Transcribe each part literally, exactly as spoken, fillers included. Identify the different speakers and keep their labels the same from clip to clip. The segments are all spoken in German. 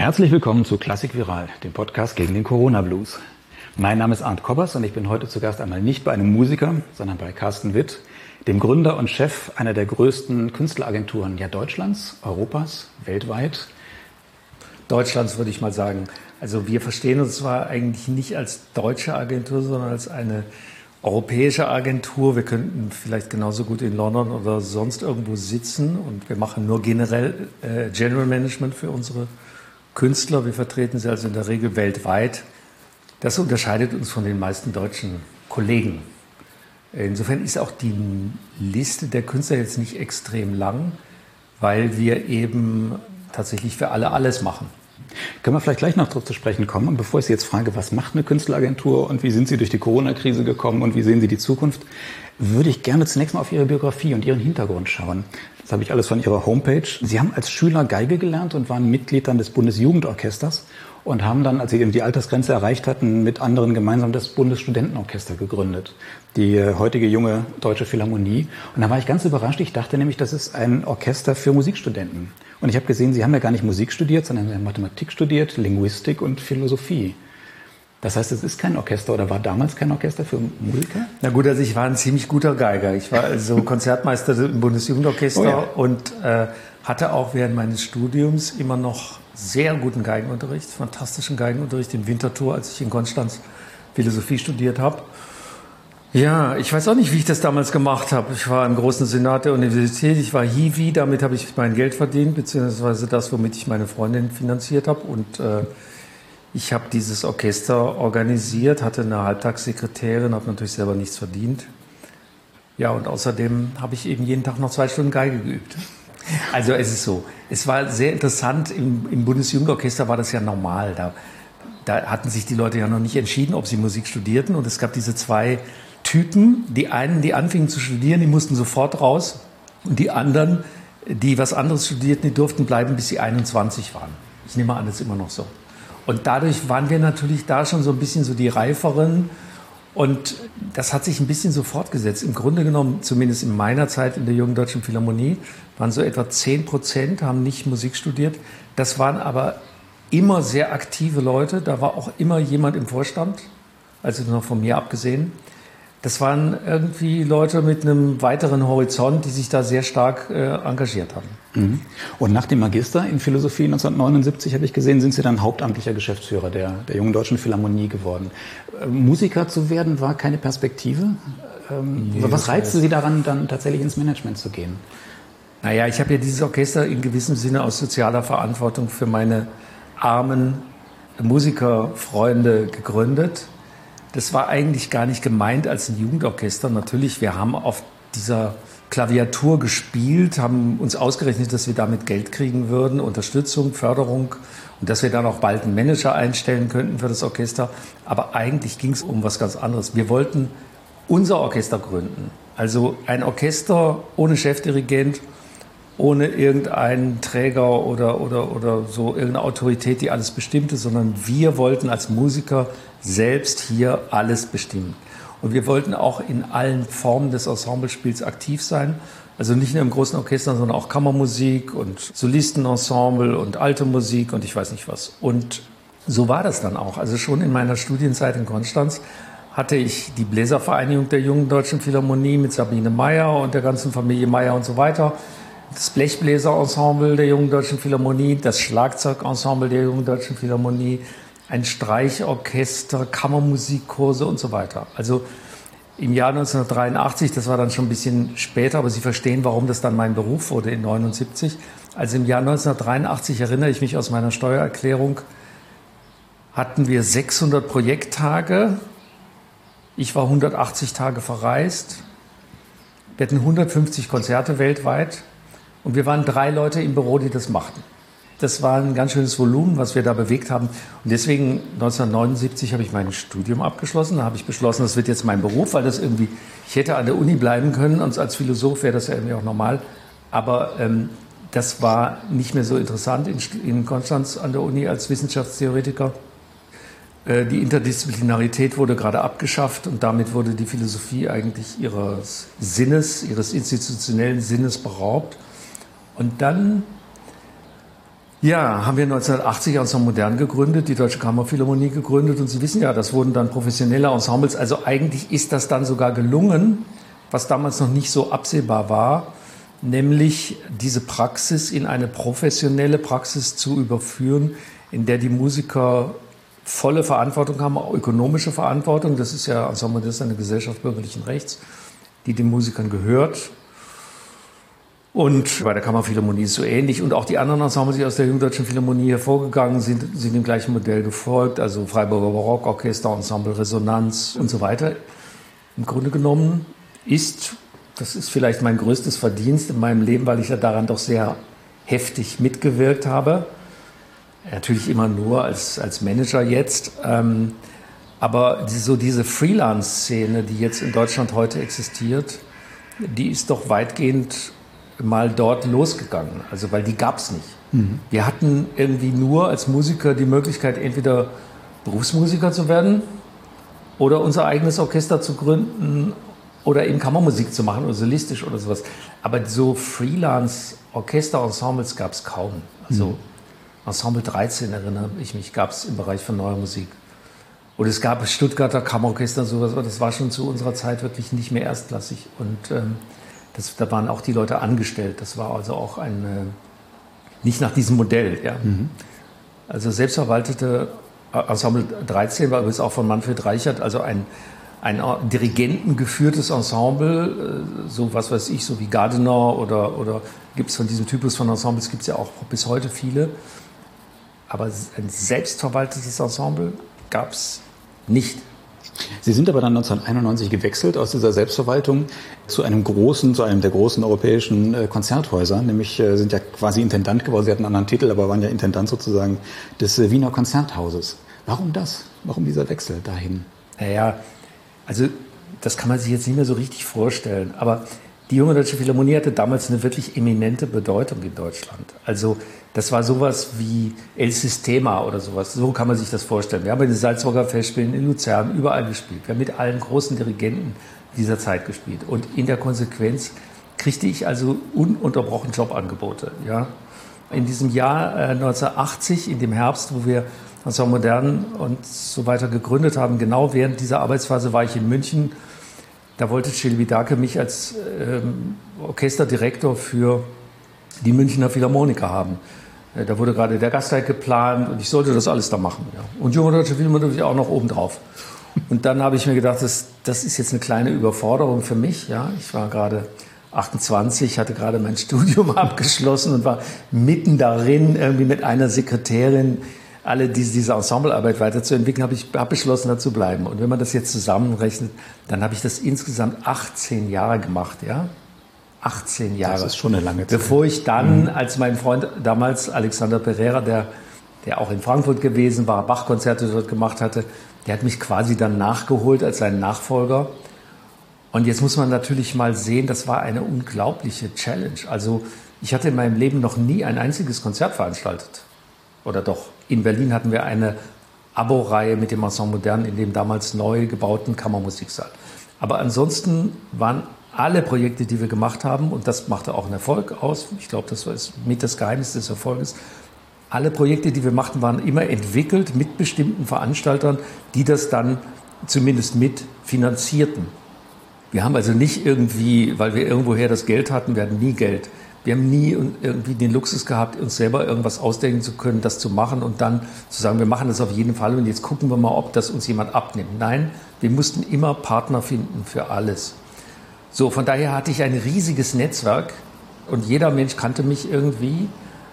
Speaker 1: Herzlich willkommen zu Klassik Viral, dem Podcast gegen den Corona-Blues. Mein Name ist Arndt Koppers und ich bin heute zu Gast einmal nicht bei einem Musiker, sondern bei Carsten Witt, dem Gründer und Chef einer der größten Künstleragenturen ja Deutschlands, Europas, weltweit.
Speaker 2: Deutschlands würde ich mal sagen. Also wir verstehen uns zwar eigentlich nicht als deutsche Agentur, sondern als eine europäische Agentur. Wir könnten vielleicht genauso gut in London oder sonst irgendwo sitzen und wir machen nur generell äh, General Management für unsere Künstler. Wir vertreten sie also in der Regel weltweit. Das unterscheidet uns von den meisten deutschen Kollegen. Insofern ist auch die Liste der Künstler jetzt nicht extrem lang, weil wir eben tatsächlich für alle alles machen.
Speaker 1: Können wir vielleicht gleich noch darauf zu sprechen kommen. Und bevor ich Sie jetzt frage, was macht eine Künstleragentur und wie sind Sie durch die Corona-Krise gekommen und wie sehen Sie die Zukunft, würde ich gerne zunächst mal auf Ihre Biografie und Ihren Hintergrund schauen. Das habe ich alles von Ihrer Homepage. Sie haben als Schüler Geige gelernt und waren Mitglied dann des Bundesjugendorchesters und haben dann, als Sie eben die Altersgrenze erreicht hatten, mit anderen gemeinsam das Bundesstudentenorchester gegründet, die heutige junge Deutsche Philharmonie. Und da war ich ganz überrascht. Ich dachte nämlich, das ist ein Orchester für Musikstudenten. Und ich habe gesehen, Sie haben ja gar nicht Musik studiert, sondern Sie haben Mathematik studiert, Linguistik und Philosophie. Das heißt, es ist kein Orchester oder war damals kein Orchester für Musiker?
Speaker 2: Na gut, also ich war ein ziemlich guter Geiger. Ich war also Konzertmeister im Bundesjugendorchester oh ja. und äh, hatte auch während meines Studiums immer noch sehr guten Geigenunterricht, fantastischen Geigenunterricht im Winterthur, als ich in Konstanz Philosophie studiert habe. Ja, ich weiß auch nicht, wie ich das damals gemacht habe. Ich war im großen Senat der Universität, ich war Hiwi, damit habe ich mein Geld verdient, beziehungsweise das, womit ich meine Freundin finanziert habe. Und äh, ich habe dieses Orchester organisiert, hatte eine Halbtagssekretärin, habe natürlich selber nichts verdient. Ja, und außerdem habe ich eben jeden Tag noch zwei Stunden Geige geübt. Also es ist so, es war sehr interessant, im, im Bundesjugendorchester war das ja normal. Da, da hatten sich die Leute ja noch nicht entschieden, ob sie Musik studierten. Und es gab diese zwei Typen, die einen, die anfingen zu studieren, die mussten sofort raus. Und die anderen, die was anderes studierten, die durften bleiben, bis sie einundzwanzig waren. Ich nehme an, das ist immer noch so. Und dadurch waren wir natürlich da schon so ein bisschen so die Reiferen. Und das hat sich ein bisschen so fortgesetzt. Im Grunde genommen, zumindest in meiner Zeit in der Jungen Deutschen Philharmonie, waren so etwa zehn Prozent, haben nicht Musik studiert. Das waren aber immer sehr aktive Leute. Da war auch immer jemand im Vorstand, also noch von mir abgesehen. Das waren irgendwie Leute mit einem weiteren Horizont, die sich da sehr stark äh, engagiert haben.
Speaker 1: Mhm. Und nach dem Magister in Philosophie neunzehnhundertneunundsiebzig, habe ich gesehen, sind Sie dann hauptamtlicher Geschäftsführer der, der Jungen Deutschen Philharmonie geworden. Äh, Musiker zu werden war keine Perspektive. Ähm, nee, was reizte Sie daran, dann tatsächlich ins Management zu gehen?
Speaker 2: Naja, ich habe ja dieses Orchester in gewissem Sinne aus sozialer Verantwortung für meine armen Musikerfreunde gegründet. Das war eigentlich gar nicht gemeint als ein Jugendorchester. Natürlich, wir haben auf dieser Klaviatur gespielt, haben uns ausgerechnet, dass wir damit Geld kriegen würden, Unterstützung, Förderung und dass wir dann auch bald einen Manager einstellen könnten für das Orchester. Aber eigentlich ging es um was ganz anderes. Wir wollten unser Orchester gründen. Also ein Orchester ohne Chefdirigent, ohne irgendeinen Träger oder, oder, oder so irgendeine Autorität, die alles bestimmte, sondern wir wollten als Musiker selbst hier alles bestimmen. Und wir wollten auch in allen Formen des Ensemblespiels aktiv sein. Also nicht nur im großen Orchester, sondern auch Kammermusik und Solistenensemble und alte Musik und ich weiß nicht was. Und so war das dann auch. Also schon in meiner Studienzeit in Konstanz hatte ich die Bläservereinigung der Jungen Deutschen Philharmonie mit Sabine Meyer und der ganzen Familie Meyer und so weiter. Das Blechbläserensemble der Jungen Deutschen Philharmonie, das Schlagzeugensemble der Jungen Deutschen Philharmonie, ein Streichorchester, Kammermusikkurse und so weiter. Also im Jahr neunzehnhundertdreiundachtzig, das war dann schon ein bisschen später, aber Sie verstehen, warum das dann mein Beruf wurde in neunundsiebzig. Also im Jahr neunzehnhundertdreiundachtzig erinnere ich mich aus meiner Steuererklärung, hatten wir sechshundert Projekttage. Ich war hundertachtzig Tage verreist. Wir hatten hundertfünfzig Konzerte weltweit und wir waren drei Leute im Büro, die das machten. Das war ein ganz schönes Volumen, was wir da bewegt haben. Und deswegen neunzehnhundertneunundsiebzig habe ich mein Studium abgeschlossen. Da habe ich beschlossen, das wird jetzt mein Beruf, weil das irgendwie, ich hätte an der Uni bleiben können und als Philosoph wäre das ja irgendwie auch normal. Aber ähm, das war nicht mehr so interessant in, in Konstanz an der Uni als Wissenschaftstheoretiker. Äh, die Interdisziplinarität wurde gerade abgeschafft und damit wurde die Philosophie eigentlich ihres Sinnes, ihres institutionellen Sinnes beraubt. Und dann Ja, haben wir neunzehnhundertachtzig Ensemble Modern gegründet, die Deutsche Kammerphilharmonie gegründet und Sie wissen ja, das wurden dann professionelle Ensembles. Also eigentlich ist das dann sogar gelungen, was damals noch nicht so absehbar war, nämlich diese Praxis in eine professionelle Praxis zu überführen, in der die Musiker volle Verantwortung haben, auch ökonomische Verantwortung. Das ist ja, Ensemble Modern ist eine Gesellschaft bürgerlichen Rechts, die den Musikern gehört. Und bei der Kammerphilharmonie ist es so ähnlich. Und auch die anderen Ensembles, die aus der Jungdeutschen Philharmonie hervorgegangen sind, sind dem gleichen Modell gefolgt. Also Freiburger Barockorchester, Ensemble Resonanz und so weiter. Im Grunde genommen ist, das ist vielleicht mein größtes Verdienst in meinem Leben, weil ich ja daran doch sehr heftig mitgewirkt habe. Natürlich immer nur als, als Manager jetzt. Ähm, aber so diese Freelance-Szene, die jetzt in Deutschland heute existiert, die ist doch weitgehend mal dort losgegangen, also weil die gab es nicht. Mhm. Wir hatten irgendwie nur als Musiker die Möglichkeit, entweder Berufsmusiker zu werden oder unser eigenes Orchester zu gründen oder eben Kammermusik zu machen oder solistisch oder sowas. Aber so Freelance-Orchester-Ensembles gab es kaum. Also mhm. Ensemble dreizehn, erinnere ich mich, gab es im Bereich von neuer Musik. Und es gab Stuttgarter Kammerorchester und sowas, aber das war schon zu unserer Zeit wirklich nicht mehr erstklassig. Und ähm, Das, da waren auch die Leute angestellt. Das war also auch ein, äh, nicht nach diesem Modell. Ja. Mhm. Also selbstverwaltete Ensemble dreizehn war übrigens auch von Manfred Reichert, also ein, ein dirigentengeführtes Ensemble, äh, so was weiß ich, so wie Gardiner oder, oder gibt es von diesem Typus von Ensembles, gibt es ja auch bis heute viele. Aber ein selbstverwaltetes Ensemble gab es nicht.
Speaker 1: Sie sind aber dann neunzehnhunderteinundneunzig gewechselt aus dieser Selbstverwaltung zu einem großen, zu einem der großen europäischen äh, Konzerthäuser, nämlich äh, sind ja quasi Intendant geworden, Sie hatten einen anderen Titel, aber waren ja Intendant sozusagen des äh, Wiener Konzerthauses. Warum das? Warum dieser Wechsel dahin?
Speaker 2: Naja, also das kann man sich jetzt nicht mehr so richtig vorstellen, aber die Junge Deutsche Philharmonie hatte damals eine wirklich eminente Bedeutung in Deutschland. Also das war sowas wie El Sistema oder sowas. So kann man sich das vorstellen. Wir haben in den Salzburger Festspielen, in Luzern, überall gespielt. Wir haben mit allen großen Dirigenten dieser Zeit gespielt. Und in der Konsequenz kriegte ich also ununterbrochen Jobangebote. Ja. In diesem Jahr äh, neunzehnhundertachtzig, in dem Herbst, wo wir Ensemble Modern und so weiter gegründet haben, genau während dieser Arbeitsphase war ich in München. Da wollte Celibidache mich als ähm, Orchesterdirektor für die Münchner Philharmoniker haben. Äh, da wurde gerade der Gasteig geplant und ich sollte das alles da machen. Ja. Und Junge Deutsche Philharmonie auch noch obendrauf. Und dann habe ich mir gedacht, das, das ist jetzt eine kleine Überforderung für mich. Ja. Ich war gerade achtundzwanzig, hatte gerade mein Studium abgeschlossen und war mitten darin, irgendwie mit einer Sekretärin alle diese, diese Ensemblearbeit weiterzuentwickeln, habe ich hab beschlossen, da zu bleiben. Und wenn man das jetzt zusammenrechnet, dann habe ich das insgesamt achtzehn Jahre gemacht, ja? achtzehn Jahre.
Speaker 1: Das ist schon eine lange Zeit.
Speaker 2: Bevor ich dann, mhm. als mein Freund damals, Alexander Pereira, der, der auch in Frankfurt gewesen war, Bach-Konzerte dort gemacht hatte, der hat mich quasi dann nachgeholt als sein Nachfolger. Und jetzt muss man natürlich mal sehen, das war eine unglaubliche Challenge. Also ich hatte in meinem Leben noch nie ein einziges Konzert veranstaltet. Oder doch. In Berlin hatten wir eine Abo-Reihe mit dem Ensemble Modern in dem damals neu gebauten Kammermusiksaal. Aber ansonsten waren alle Projekte, die wir gemacht haben, und das machte auch einen Erfolg aus, ich glaube, das war mit das Geheimnis des Erfolges, alle Projekte, die wir machten, waren immer entwickelt mit bestimmten Veranstaltern, die das dann zumindest mit finanzierten. Wir haben also nicht irgendwie, weil wir irgendwoher das Geld hatten, wir hatten nie Geld. Wir haben nie irgendwie den Luxus gehabt, uns selber irgendwas ausdenken zu können, das zu machen und dann zu sagen, wir machen das auf jeden Fall und jetzt gucken wir mal, ob das uns jemand abnimmt. Nein, wir mussten immer Partner finden für alles. So, von daher hatte ich ein riesiges Netzwerk und jeder Mensch kannte mich irgendwie.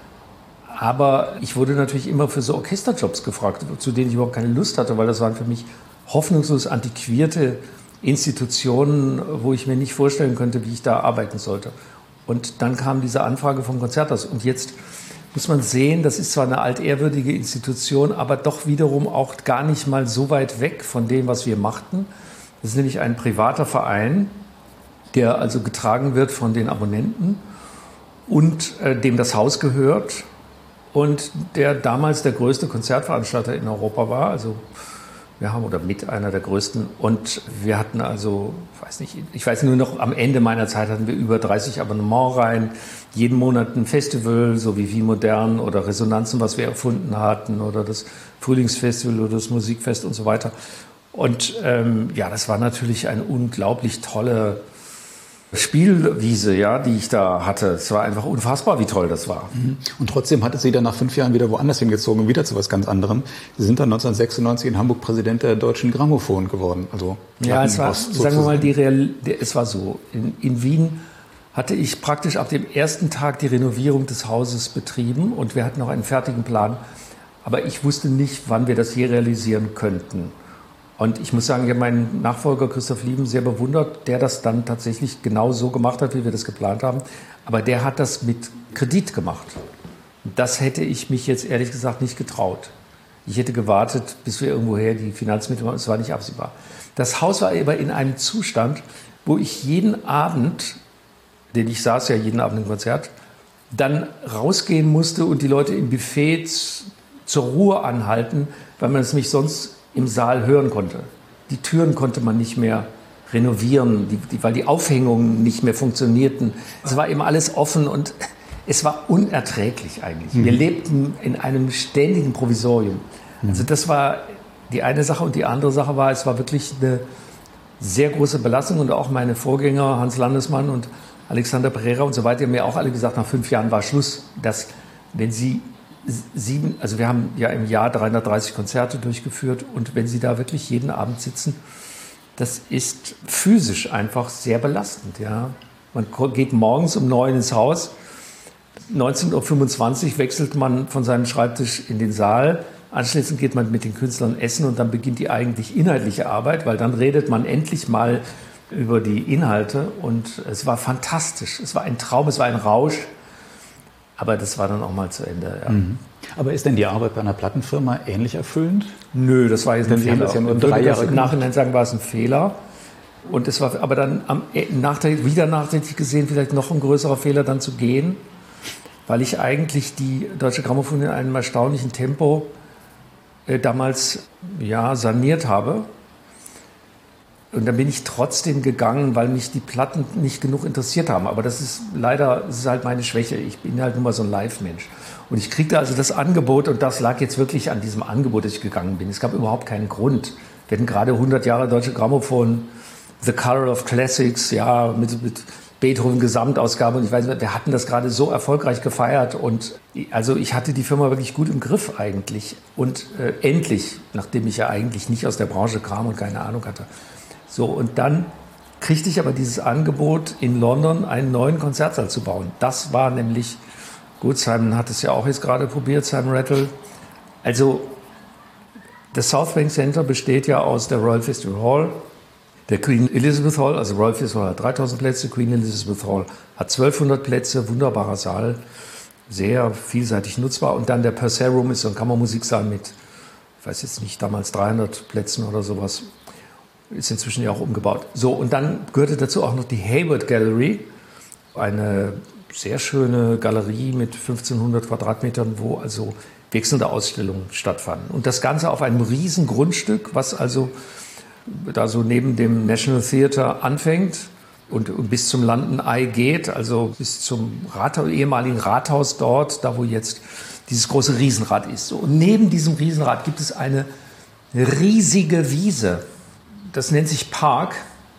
Speaker 2: Aber ich wurde natürlich immer für so Orchesterjobs gefragt, zu denen ich überhaupt keine Lust hatte, weil das waren für mich hoffnungslos antiquierte Institutionen, wo ich mir nicht vorstellen könnte, wie ich da arbeiten sollte. Und dann kam diese Anfrage vom Konzerthaus. Und jetzt muss man sehen, das ist zwar eine altehrwürdige Institution, aber doch wiederum auch gar nicht mal so weit weg von dem, was wir machten. Das ist nämlich ein privater Verein, der also getragen wird von den Abonnenten und äh, dem das Haus gehört und der damals der größte Konzertveranstalter in Europa war. Also Wir haben oder mit einer der größten. Und wir hatten also, weiß nicht, ich weiß nur noch, am Ende meiner Zeit hatten wir über dreißig Abonnementreihen, jeden Monat ein Festival, so wie Wien Modern oder Resonanzen, was wir erfunden hatten, oder das Frühlingsfestival oder das Musikfest und so weiter. Und ähm, ja, das war natürlich eine unglaublich tolle Spielwiese, ja, die ich da hatte. Es war einfach unfassbar, wie toll das war.
Speaker 1: Und trotzdem hatte sie dann nach fünf Jahren wieder woanders hingezogen, wieder zu was ganz anderem. Sie sind dann neunzehnhundertsechsundneunzig in Hamburg Präsident der Deutschen Grammophon geworden. Also
Speaker 2: ja, es war, sagen wir mal, die Real, es war so. In, in Wien hatte ich praktisch ab dem ersten Tag die Renovierung des Hauses betrieben und wir hatten noch einen fertigen Plan. Aber ich wusste nicht, wann wir das je realisieren könnten. Und ich muss sagen, ich habe meinen Nachfolger Christoph Lieben sehr bewundert, der das dann tatsächlich genau so gemacht hat, wie wir das geplant haben. Aber der hat das mit Kredit gemacht. Das hätte ich mich jetzt ehrlich gesagt nicht getraut. Ich hätte gewartet, bis wir irgendwoher die Finanzmittel haben. Es war nicht absehbar. Das Haus war aber in einem Zustand, wo ich jeden Abend, denn ich saß ja jeden Abend im Konzert, dann rausgehen musste und die Leute im Buffet zur Ruhe anhalten, weil man es mich sonst im Saal hören konnte. Die Türen konnte man nicht mehr renovieren, die, die, weil die Aufhängungen nicht mehr funktionierten. Es war eben alles offen und es war unerträglich eigentlich. Mhm. Wir lebten in einem ständigen Provisorium. Mhm. Also das war die eine Sache und die andere Sache war, es war wirklich eine sehr große Belastung und auch meine Vorgänger Hans Landesmann und Alexander Pereira und so weiter haben mir auch alle gesagt, nach fünf Jahren war Schluss, dass wenn sie Sieben, also wir haben ja im Jahr dreihundertdreißig Konzerte durchgeführt und wenn Sie da wirklich jeden Abend sitzen, das ist physisch einfach sehr belastend. Ja. Man geht morgens um neun ins Haus, neunzehn Uhr fünfundzwanzig wechselt man von seinem Schreibtisch in den Saal, anschließend geht man mit den Künstlern essen und dann beginnt die eigentlich inhaltliche Arbeit, weil dann redet man endlich mal über die Inhalte und es war fantastisch, es war ein Traum, es war ein Rausch. Aber das war dann auch mal zu Ende. Ja.
Speaker 1: Mhm. Aber ist denn die Arbeit bei einer Plattenfirma ähnlich erfüllend?
Speaker 2: Nö, das war jetzt ein Fehler.
Speaker 1: Das ja nur drei Jahre
Speaker 2: im Nachhinein sagen, war es ein Fehler. Und es war aber dann am, nachträglich, wieder nachträglich gesehen, vielleicht noch ein größerer Fehler, dann zu gehen, weil ich eigentlich die Deutsche Grammophon in einem erstaunlichen Tempo äh, damals ja, saniert habe. Und dann bin ich trotzdem gegangen, weil mich die Platten nicht genug interessiert haben. Aber das ist leider, das ist halt meine Schwäche. Ich bin halt nur mal so ein Live-Mensch. Und ich kriegte also das Angebot, und das lag jetzt wirklich an diesem Angebot, dass ich gegangen bin. Es gab überhaupt keinen Grund. Wir hatten gerade hundert Jahre Deutsche Grammophon, The Color of Classics, ja, mit, mit Beethoven Gesamtausgabe. Und ich weiß nicht, wir hatten das gerade so erfolgreich gefeiert. Und also ich hatte die Firma wirklich gut im Griff eigentlich. Und äh, endlich, nachdem ich ja eigentlich nicht aus der Branche kam und keine Ahnung hatte, so, und dann kriegte ich aber dieses Angebot, in London einen neuen Konzertsaal zu bauen. Das war nämlich, gut, Simon hat es ja auch jetzt gerade probiert, Simon Rattle. Also, das South Bank Center besteht ja aus der Royal Festival Hall, der Queen Elizabeth Hall, also Royal Festival Hall hat dreitausend Plätze, Queen Elizabeth Hall hat zwölfhundert Plätze, wunderbarer Saal, sehr vielseitig nutzbar. Und dann der Purcell Room ist so ein Kammermusiksaal mit, ich weiß jetzt nicht, damals dreihundert Plätzen oder sowas. Ist inzwischen ja auch umgebaut. So, und dann gehörte dazu auch noch die Hayward Gallery, eine sehr schöne Galerie mit fünfzehnhundert Quadratmetern, wo also wechselnde Ausstellungen stattfanden. Und das Ganze auf einem riesen Grundstück, was also da so neben dem National Theatre anfängt und, und bis zum London Eye geht, also bis zum Rathaus, ehemaligen Rathaus dort, da wo jetzt dieses große Riesenrad ist. So, und neben diesem Riesenrad gibt es eine riesige Wiese. Das nennt sich Park,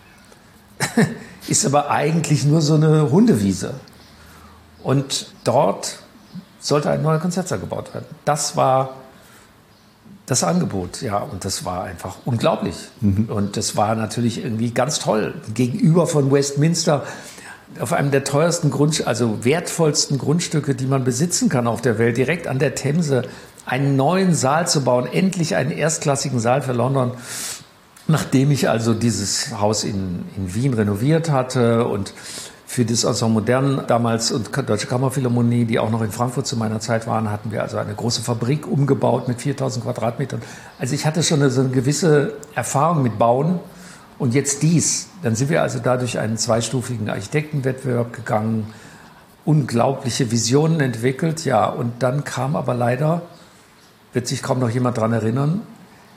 Speaker 2: ist aber eigentlich nur so eine Hundewiese. Und dort sollte ein neuer Konzertsaal gebaut werden. Das war das Angebot, ja, und das war einfach unglaublich. Mhm. Und das war natürlich irgendwie ganz toll. Gegenüber von Westminster, auf einem der teuersten Grund, also wertvollsten Grundstücke, die man besitzen kann auf der Welt, direkt an der Themse, einen neuen Saal zu bauen, endlich einen erstklassigen Saal für London. Nachdem ich also dieses Haus in, in Wien renoviert hatte und für das Ensemble Modern damals und Deutsche Kammerphilharmonie, die auch noch in Frankfurt zu meiner Zeit waren, hatten wir also eine große Fabrik umgebaut mit viertausend Quadratmetern. Also ich hatte schon eine, so eine gewisse Erfahrung mit Bauen und jetzt dies. Dann sind wir also da durch einen zweistufigen Architektenwettbewerb gegangen, unglaubliche Visionen entwickelt, ja, und dann kam aber leider, wird sich kaum noch jemand daran erinnern,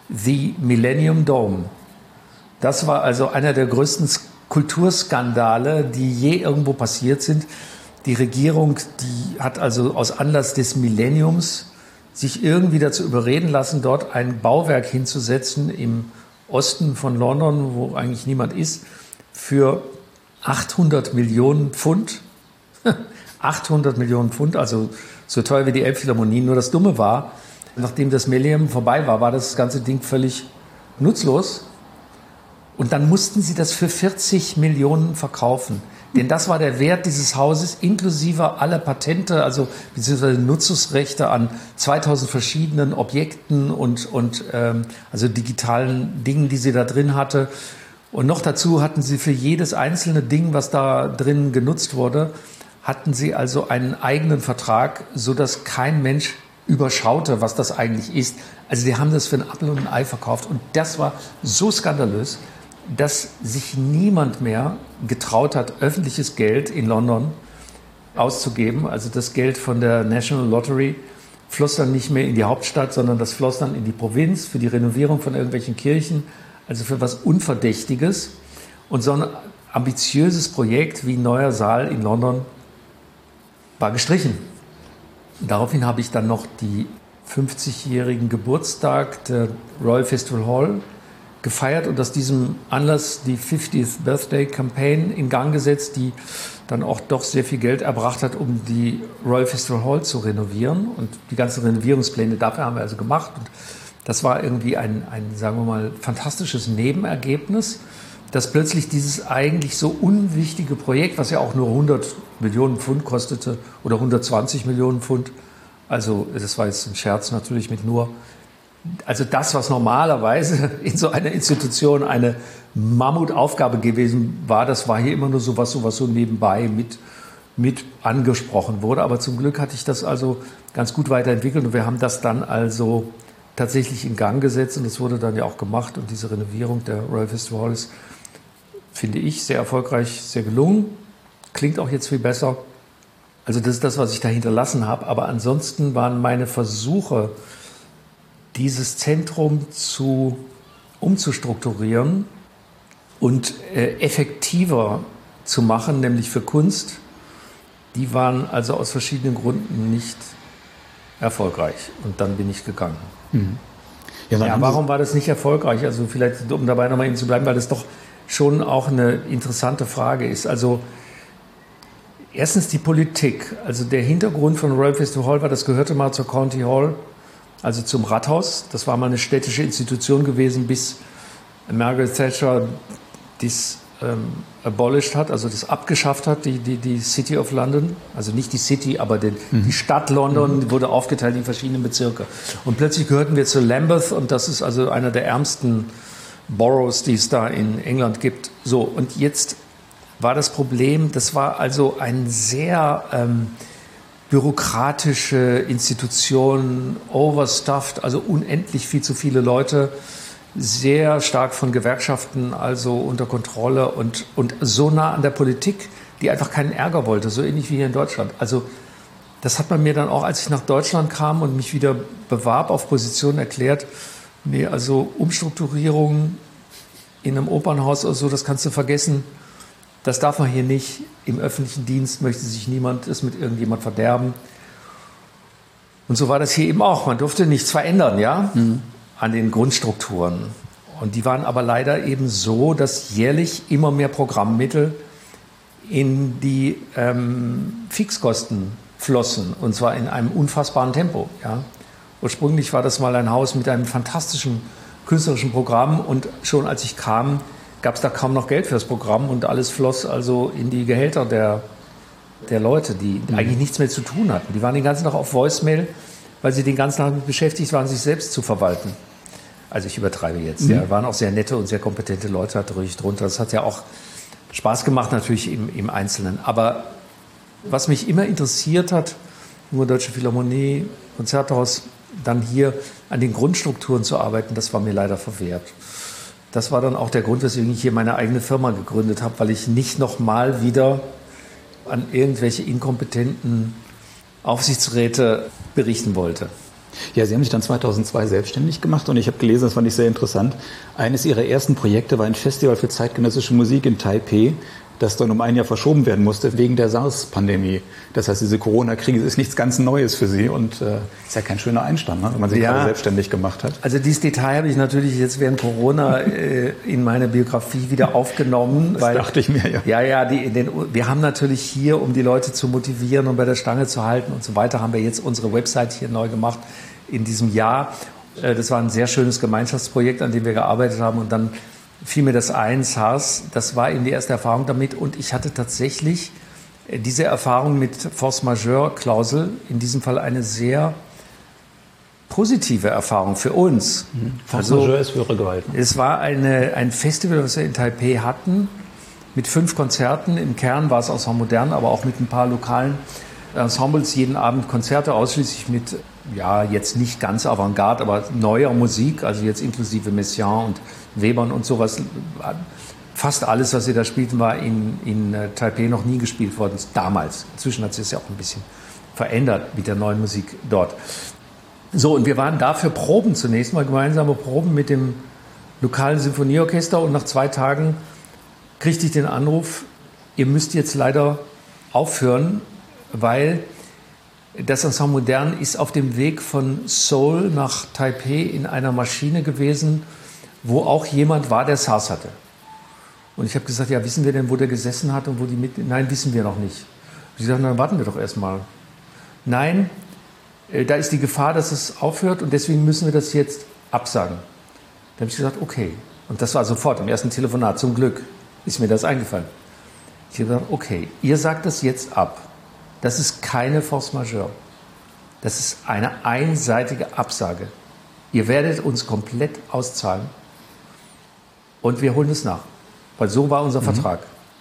Speaker 2: The Millennium Dome. Das war also einer der größten Kulturskandale, die je irgendwo passiert sind. Die Regierung, die hat also aus Anlass des Millenniums sich irgendwie dazu überreden lassen, dort ein Bauwerk hinzusetzen im Osten von London, wo eigentlich niemand ist, für achthundert Millionen Pfund. achthundert Millionen Pfund, also so teuer wie die Elbphilharmonie. Nur das Dumme war, nachdem das Millennium vorbei war, war das ganze Ding völlig nutzlos. Und dann mussten sie das für vierzig Millionen verkaufen. Denn das war der Wert dieses Hauses, inklusive aller Patente, also beziehungsweise Nutzungsrechte an zweitausend verschiedenen Objekten und, und ähm, also digitalen Dingen, die sie da drin hatte. Und noch dazu hatten sie für jedes einzelne Ding, was da drin genutzt wurde, hatten sie also einen eigenen Vertrag, sodass kein Mensch überschaute, was das eigentlich ist. Also die haben das für ein Apfel und ein Ei verkauft. Und das war so skandalös, dass sich niemand mehr getraut hat, öffentliches Geld in London auszugeben. Also das Geld von der National Lottery floss dann nicht mehr in die Hauptstadt, sondern das floss dann in die Provinz für die Renovierung von irgendwelchen Kirchen, also für was Unverdächtiges. Und so ein ambitiöses Projekt wie ein neuer Saal in London war gestrichen. Daraufhin habe ich dann noch die fünfzigjährigen Geburtstag der Royal Festival Hall gefeiert und aus diesem Anlass die fiftieth Birthday Campaign in Gang gesetzt, die dann auch doch sehr viel Geld erbracht hat, um die Royal Festival Hall zu renovieren. Und die ganzen Renovierungspläne dafür haben wir also gemacht. Und das war irgendwie ein, ein, sagen wir mal, fantastisches Nebenergebnis, dass plötzlich dieses eigentlich so unwichtige Projekt, was ja auch nur hundert Millionen Pfund kostete oder hundertzwanzig Millionen Pfund, also das war jetzt ein Scherz natürlich mit nur, also das, was normalerweise in so einer Institution eine Mammutaufgabe gewesen war, das war hier immer nur so was, so was so nebenbei mit, mit angesprochen wurde. Aber zum Glück hatte ich das also ganz gut weiterentwickelt und wir haben das dann also tatsächlich in Gang gesetzt und das wurde dann ja auch gemacht. Und diese Renovierung der Royal Festival Hall ist, finde ich, sehr erfolgreich, sehr gelungen. Klingt auch jetzt viel besser. Also das ist das, was ich da hinterlassen habe. Aber ansonsten waren meine Versuche, dieses Zentrum zu, umzustrukturieren und äh, effektiver zu machen, nämlich für Kunst, die waren also aus verschiedenen Gründen nicht erfolgreich. Und dann bin ich gegangen. Mhm. Ja, ja, warum war das nicht erfolgreich? Also vielleicht, um dabei nochmal eben zu bleiben, weil das doch schon auch eine interessante Frage ist. Also erstens die Politik. Also der Hintergrund von Royal Festival Hall war, das gehörte mal zur County Hall, also zum Rathaus. Das war mal eine städtische Institution gewesen, bis Margaret Thatcher das ähm, abolished hat, also das abgeschafft hat, die, die, die City of London. Also nicht die City, aber den, mhm. die Stadt London mhm. wurde aufgeteilt in verschiedene Bezirke. Und plötzlich gehörten wir zu Lambeth und das ist also einer der ärmsten Boroughs, die es da in England gibt. So, und jetzt war das Problem, das war also ein sehr ähm, bürokratische Institution, overstuffed, also unendlich viel zu viele Leute, sehr stark von Gewerkschaften also unter Kontrolle und, und so nah an der Politik, die einfach keinen Ärger wollte, so ähnlich wie hier in Deutschland. Also das hat man mir dann auch, als ich nach Deutschland kam und mich wieder bewarb auf Positionen erklärt, nee, also Umstrukturierung in einem Opernhaus oder so, das kannst du vergessen. Das darf man hier nicht. Im öffentlichen Dienst möchte sich niemand es mit irgendjemand verderben. Und so war das hier eben auch. Man durfte nichts verändern, ja, mhm. an den Grundstrukturen. Und die waren aber leider eben so, dass jährlich immer mehr Programmmittel in die ähm, Fixkosten flossen. Und zwar in einem unfassbaren Tempo, ja. Ursprünglich war das mal ein Haus mit einem fantastischen künstlerischen Programm. Und schon als ich kam, gab es da kaum noch Geld für das Programm und alles floss also in die Gehälter der, der Leute, die mhm. eigentlich nichts mehr zu tun hatten. Die waren den ganzen Tag auf Voicemail, weil sie den ganzen Tag damit beschäftigt waren, sich selbst zu verwalten. Also ich übertreibe jetzt. Mhm. Ja, waren auch sehr nette und sehr kompetente Leute natürlich drunter. Das hat ja auch Spaß gemacht natürlich im, im Einzelnen. Aber was mich immer interessiert hat, nur Deutsche Philharmonie, Konzerthaus, dann hier an den Grundstrukturen zu arbeiten, das war mir leider verwehrt. Das war dann auch der Grund, weswegen ich hier meine eigene Firma gegründet habe, weil ich nicht nochmal wieder an irgendwelche inkompetenten Aufsichtsräte berichten wollte.
Speaker 1: Ja, Sie haben sich dann zweitausendzwei selbstständig gemacht und ich habe gelesen, das fand ich sehr interessant. Eines Ihrer ersten Projekte war ein Festival für zeitgenössische Musik in Taipei, das dann um ein Jahr verschoben werden musste wegen der SARS-Pandemie. Das heißt, diese Corona-Krise ist nichts ganz Neues für Sie und äh, ist ja kein schöner Einstand, ne, wenn man sich ja gerade selbstständig gemacht hat.
Speaker 2: Also dieses Detail habe ich natürlich jetzt während Corona äh, in meine Biografie wieder aufgenommen.
Speaker 1: Das
Speaker 2: weil,
Speaker 1: dachte ich mir, ja.
Speaker 2: Ja, ja, die, den, wir haben natürlich hier, um die Leute zu motivieren und bei der Stange zu halten und so weiter, haben wir jetzt unsere Website hier neu gemacht in diesem Jahr. Äh, das war ein sehr schönes Gemeinschaftsprojekt, an dem wir gearbeitet haben und dann fiel mir das ein, SARS, das war eben die erste Erfahrung damit und ich hatte tatsächlich diese Erfahrung mit Force-Majeure-Klausel, in diesem Fall eine sehr positive Erfahrung für uns.
Speaker 1: Mhm. Force-Majeure ist höhere Gewalt. Ne?
Speaker 2: Es war eine, ein Festival, was wir in Taipei hatten, mit fünf Konzerten. Im Kern war es auch so modern, aber auch mit ein paar lokalen Ensembles, jeden Abend Konzerte, ausschließlich mit, ja, jetzt nicht ganz Avantgarde, aber neuer Musik, also jetzt inklusive Messiaen und Webern und sowas. Fast alles, was sie da spielten, war in, in Taipei noch nie gespielt worden, damals. Inzwischen hat sich das ja auch ein bisschen verändert mit der neuen Musik dort. So, und wir waren da für Proben zunächst mal, gemeinsame Proben mit dem lokalen Sinfonieorchester und nach zwei Tagen kriegte ich den Anruf, ihr müsst jetzt leider aufhören, weil das Ensemble Modern ist auf dem Weg von Seoul nach Taipei in einer Maschine gewesen, wo auch jemand war, der SARS hatte. Und ich habe gesagt, ja, wissen wir denn, wo der gesessen hat und wo die mit... Nein, wissen wir noch nicht. Und sie sagten, dann warten wir doch erstmal. Nein, da ist die Gefahr, dass es aufhört und deswegen müssen wir das jetzt absagen. Da habe ich gesagt, okay. Und das war sofort im ersten Telefonat, zum Glück ist mir das eingefallen. Ich habe gesagt, okay, ihr sagt das jetzt ab. Das ist keine Force Majeure. Das ist eine einseitige Absage. Ihr werdet uns komplett auszahlen und wir holen es nach. Weil so war unser mhm. Vertrag.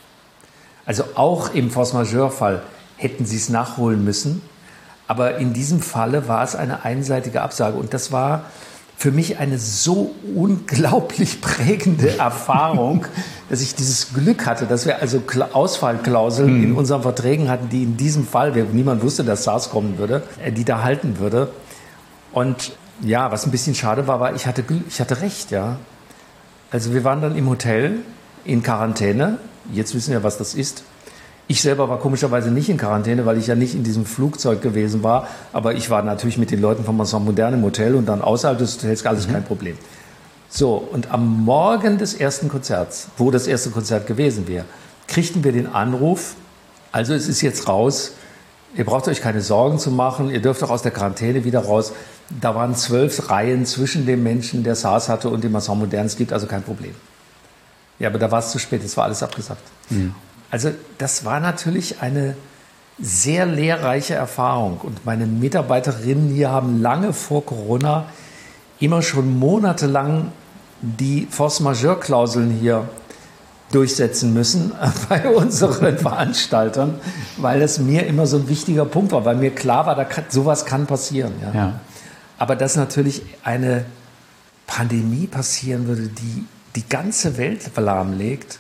Speaker 2: Also auch im Force Majeure-Fall hätten sie es nachholen müssen. Aber in diesem Falle war es eine einseitige Absage. Und das war für mich eine so unglaublich prägende Erfahrung, dass ich dieses Glück hatte, dass wir also Ausfallklauseln mhm. in unseren Verträgen hatten, die in diesem Fall, niemand wusste, dass SARS kommen würde, die da halten würde. Und ja, was ein bisschen schade war, war, ich hatte, ich hatte recht, ja. Also wir waren dann im Hotel in Quarantäne. Jetzt wissen wir, was das ist. Ich selber war komischerweise nicht in Quarantäne, weil ich ja nicht in diesem Flugzeug gewesen war. Aber ich war natürlich mit den Leuten vom Ensemble Modern im Hotel und dann außerhalb des Hotels, alles mhm. kein Problem. So, und am Morgen des ersten Konzerts, wo das erste Konzert gewesen wäre, kriegten wir den Anruf, also es ist jetzt raus, ihr braucht euch keine Sorgen zu machen, ihr dürft auch aus der Quarantäne wieder raus. Da waren zwölf Reihen zwischen dem Menschen, der SARS hatte, und dem Ensemble Modern. Es gibt also kein Problem. Ja, aber da war es zu spät, es war alles abgesagt. Mhm. Also das war natürlich eine sehr lehrreiche Erfahrung. Und meine Mitarbeiterinnen hier haben lange vor Corona immer schon monatelang die Force-Majeure-Klauseln hier durchsetzen müssen bei unseren Veranstaltern, weil das mir immer so ein wichtiger Punkt war, weil mir klar war, da kann, sowas kann passieren. Ja. Ja. Aber dass natürlich eine Pandemie passieren würde, die die ganze Welt lahmlegt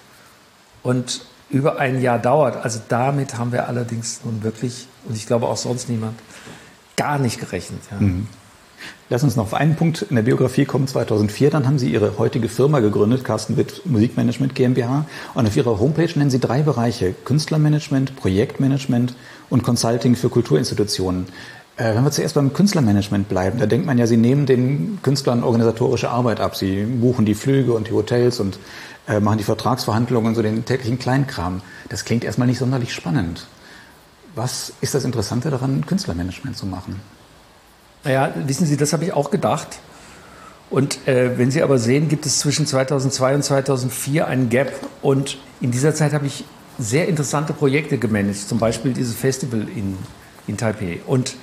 Speaker 2: und über ein Jahr dauert, also damit haben wir allerdings nun wirklich, und ich glaube auch sonst niemand, gar nicht gerechnet. Ja.
Speaker 1: Mhm. Lass uns noch auf einen Punkt in der Biografie kommen. zweitausendvier, dann haben Sie Ihre heutige Firma gegründet, Carsten Witt Musikmanagement GmbH. Und auf Ihrer Homepage nennen Sie drei Bereiche: Künstlermanagement, Projektmanagement und Consulting für Kulturinstitutionen. Äh, wenn wir zuerst beim Künstlermanagement bleiben, da denkt man ja, Sie nehmen den Künstlern organisatorische Arbeit ab. Sie buchen die Flüge und die Hotels und äh, machen die Vertragsverhandlungen und so den täglichen Kleinkram. Das klingt erstmal nicht sonderlich spannend. Was ist das Interessante daran, Künstlermanagement zu machen?
Speaker 2: Naja, wissen Sie, das habe ich auch gedacht. Und äh, wenn Sie aber sehen, gibt es zwischen zweitausendzwei und zweitausendvier einen Gap. Und in dieser Zeit habe ich sehr interessante Projekte gemanagt, zum Beispiel dieses Festival in, in Taipei. Und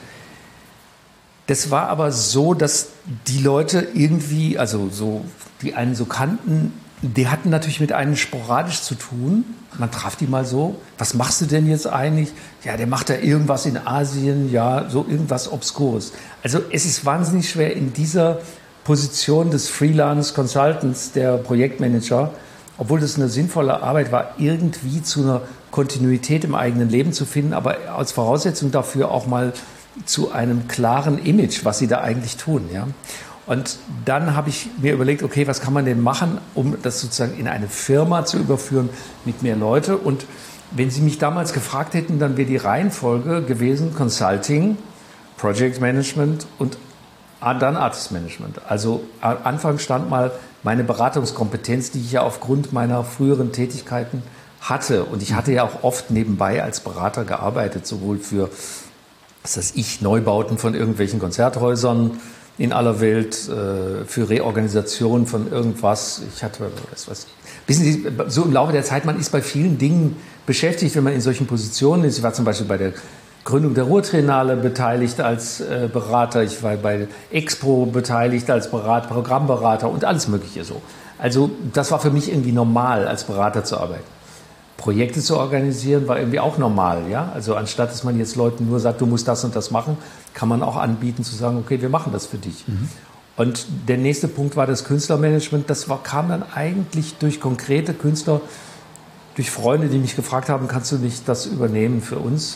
Speaker 2: das war aber so, dass die Leute irgendwie, also so, die einen so kannten, die hatten natürlich mit einem sporadisch zu tun. Man traf die mal so. Was machst du denn jetzt eigentlich? Ja, der macht da irgendwas in Asien, ja, so irgendwas Obskures. Also es ist wahnsinnig schwer, in dieser Position des Freelance Consultants, der Projektmanager, obwohl das eine sinnvolle Arbeit war, irgendwie zu einer Kontinuität im eigenen Leben zu finden, aber als Voraussetzung dafür auch mal zu einem klaren Image, was sie da eigentlich tun. Ja? Und dann habe ich mir überlegt, okay, was kann man denn machen, um das sozusagen in eine Firma zu überführen mit mehr Leute. Und wenn Sie mich damals gefragt hätten, dann wäre die Reihenfolge gewesen Consulting, Project Management und dann Artist Management. Also am Anfang stand mal meine Beratungskompetenz, die ich ja aufgrund meiner früheren Tätigkeiten hatte. Und ich hatte ja auch oft nebenbei als Berater gearbeitet, sowohl für, was weiß ich, Neubauten von irgendwelchen Konzerthäusern in aller Welt, für Reorganisation von irgendwas. Ich hatte, das was, wissen Sie, so im Laufe der Zeit, man ist bei vielen Dingen beschäftigt, wenn man in solchen Positionen ist. Ich war zum Beispiel bei der Gründung der Ruhrtriennale beteiligt als äh, Berater. Ich war bei Expo beteiligt als Berat, Programmberater und alles Mögliche so. Also das war für mich irgendwie normal, als Berater zu arbeiten. Projekte zu organisieren war irgendwie auch normal. Ja? Also anstatt, dass man jetzt Leuten nur sagt, du musst das und das machen, kann man auch anbieten zu sagen, okay, wir machen das für dich. Mhm. Und der nächste Punkt war das Künstlermanagement. Das war, kam dann eigentlich durch konkrete Künstler, durch Freunde, die mich gefragt haben, kannst du nicht das übernehmen für uns?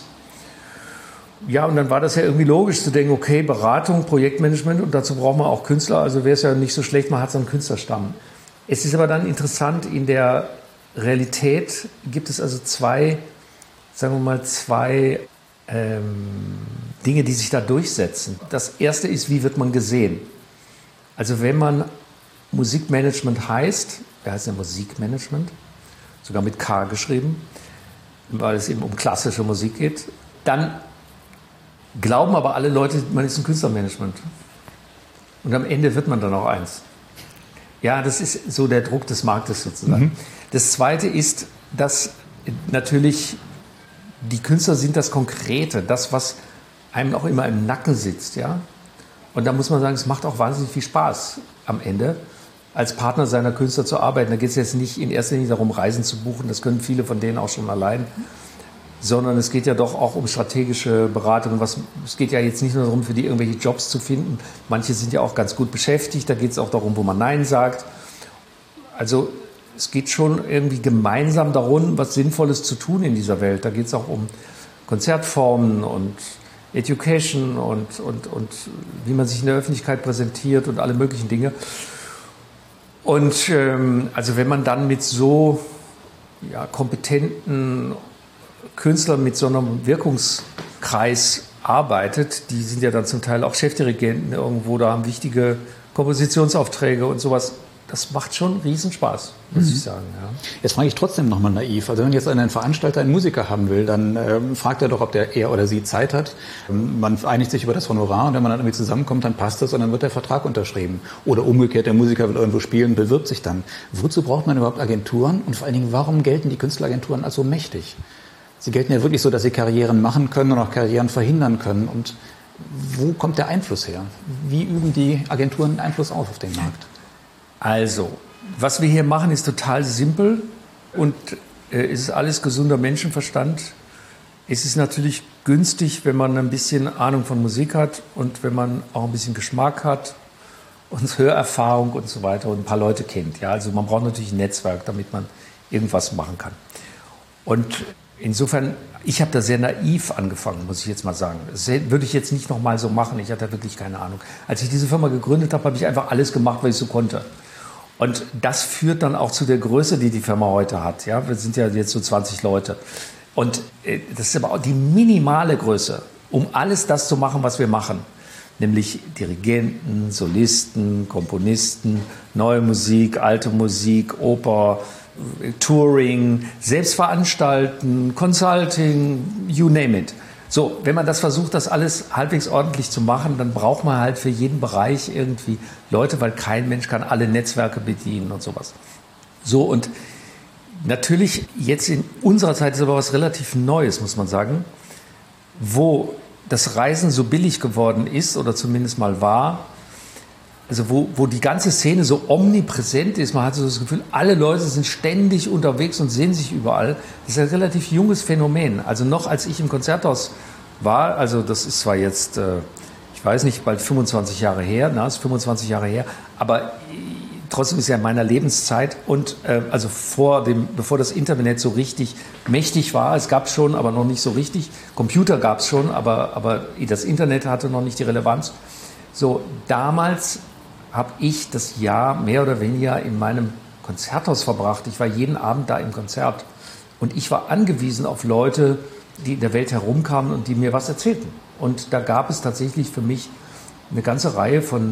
Speaker 2: Ja, und dann war das ja irgendwie logisch zu denken, okay, Beratung, Projektmanagement und dazu braucht man auch Künstler, also wäre es ja nicht so schlecht, man hat so einen Künstlerstamm. Es ist aber dann interessant, in der Realität gibt es also zwei, sagen wir mal, zwei ähm, Dinge, die sich da durchsetzen. Das erste ist, wie wird man gesehen? Also wenn man Musikmanagement heißt, wer heißt denn Musikmanagement? Sogar mit K geschrieben, weil es eben um klassische Musik geht, dann glauben aber alle Leute, man ist ein Künstlermanagement. Und am Ende wird man dann auch eins. Ja, das ist so der Druck des Marktes sozusagen. Mhm. Das Zweite ist, dass natürlich die Künstler sind das Konkrete, das, was einem auch immer im Nacken sitzt. Ja? Und da muss man sagen, es macht auch wahnsinnig viel Spaß am Ende, als Partner seiner Künstler zu arbeiten. Da geht es jetzt nicht in erster Linie darum, Reisen zu buchen, das können viele von denen auch schon allein, sondern es geht ja doch auch um strategische Beratung. Was, es geht ja jetzt nicht nur darum, für die irgendwelche Jobs zu finden. Manche sind ja auch ganz gut beschäftigt. Da geht es auch darum, wo man Nein sagt. Also es geht schon irgendwie gemeinsam darum, was Sinnvolles zu tun in dieser Welt. Da geht es auch um Konzertformen und Education und, und, und wie man sich in der Öffentlichkeit präsentiert und alle möglichen Dinge. Und ähm, also wenn man dann mit so ja, kompetenten Künstler mit so einem Wirkungskreis arbeitet, die sind ja dann zum Teil auch Chefdirigenten irgendwo, da haben wichtige Kompositionsaufträge und sowas. Das macht schon Riesenspaß, muss mhm. ich sagen. Ja.
Speaker 1: Jetzt frage ich trotzdem nochmal naiv. Also wenn jetzt ein Veranstalter einen Musiker haben will, dann ähm, fragt er doch, ob der er oder sie Zeit hat. Man einigt sich über das Honorar und wenn man dann irgendwie zusammenkommt, dann passt das und dann wird der Vertrag unterschrieben. Oder umgekehrt, der Musiker will irgendwo spielen, bewirbt sich dann. Wozu braucht man überhaupt Agenturen? Und vor allen Dingen, warum gelten die Künstleragenturen als so mächtig? Sie gelten ja wirklich so, dass sie Karrieren machen können und auch Karrieren verhindern können. Und wo kommt der Einfluss her? Wie üben die Agenturen Einfluss auf auf den Markt?
Speaker 2: Also, was wir hier machen, ist total simpel und äh, es ist alles gesunder Menschenverstand. Es ist natürlich günstig, wenn man ein bisschen Ahnung von Musik hat und wenn man auch ein bisschen Geschmack hat und Hörerfahrung und so weiter und ein paar Leute kennt. Ja, also man braucht natürlich ein Netzwerk, damit man irgendwas machen kann. Und insofern, ich habe da sehr naiv angefangen, muss ich jetzt mal sagen. Das würde ich jetzt nicht nochmal so machen, ich hatte wirklich keine Ahnung. Als ich diese Firma gegründet habe, habe ich einfach alles gemacht, was ich so konnte. Und das führt dann auch zu der Größe, die die Firma heute hat. Ja, wir sind ja jetzt so zwanzig Leute. Und das ist aber auch die minimale Größe, um alles das zu machen, was wir machen. Nämlich Dirigenten, Solisten, Komponisten, neue Musik, alte Musik, Oper, Touring, selbst veranstalten, Consulting, you name it. So, wenn man das versucht, das alles halbwegs ordentlich zu machen, dann braucht man halt für jeden Bereich irgendwie Leute, weil kein Mensch kann alle Netzwerke bedienen und sowas. So, und natürlich jetzt in unserer Zeit ist aber was relativ Neues, muss man sagen, wo das Reisen so billig geworden ist oder zumindest mal war, also wo, wo die ganze Szene so omnipräsent ist, man hat so das Gefühl, alle Leute sind ständig unterwegs und sehen sich überall. Das ist ein relativ junges Phänomen. Also noch als ich im Konzerthaus war, also das ist zwar jetzt, ich weiß nicht, bald fünfundzwanzig Jahre her, na, ist fünfundzwanzig Jahre her, aber trotzdem ist ja in meiner Lebenszeit und äh, also vor dem, bevor das Internet so richtig mächtig war, es gab es schon, aber noch nicht so richtig. Computer gab es schon, aber, aber das Internet hatte noch nicht die Relevanz. So, damals habe ich das Jahr mehr oder weniger in meinem Konzerthaus verbracht. Ich war jeden Abend da im Konzert und ich war angewiesen auf Leute, die in der Welt herumkamen und die mir was erzählten. Und da gab es tatsächlich für mich eine ganze Reihe von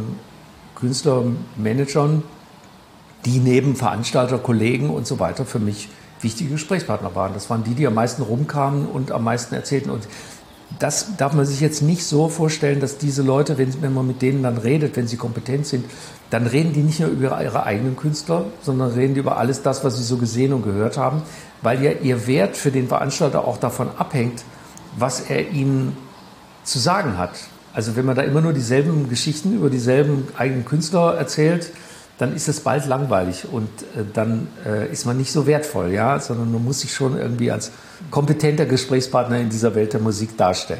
Speaker 2: Künstlermanagern, die neben Veranstalter, Kollegen und so weiter für mich wichtige Gesprächspartner waren. Das waren die, die am meisten rumkamen und am meisten erzählten. Und das darf man sich jetzt nicht so vorstellen, dass diese Leute, wenn, wenn man mit denen dann redet, wenn sie kompetent sind, dann reden die nicht nur über ihre eigenen Künstler, sondern reden die über alles das, was sie so gesehen und gehört haben, weil ja ihr Wert für den Veranstalter auch davon abhängt, was er ihnen zu sagen hat. Also wenn man da immer nur dieselben Geschichten über dieselben eigenen Künstler erzählt, dann ist es bald langweilig und äh, dann äh, ist man nicht so wertvoll, ja, sondern man muss sich schon irgendwie als kompetenter Gesprächspartner in dieser Welt der Musik darstellen.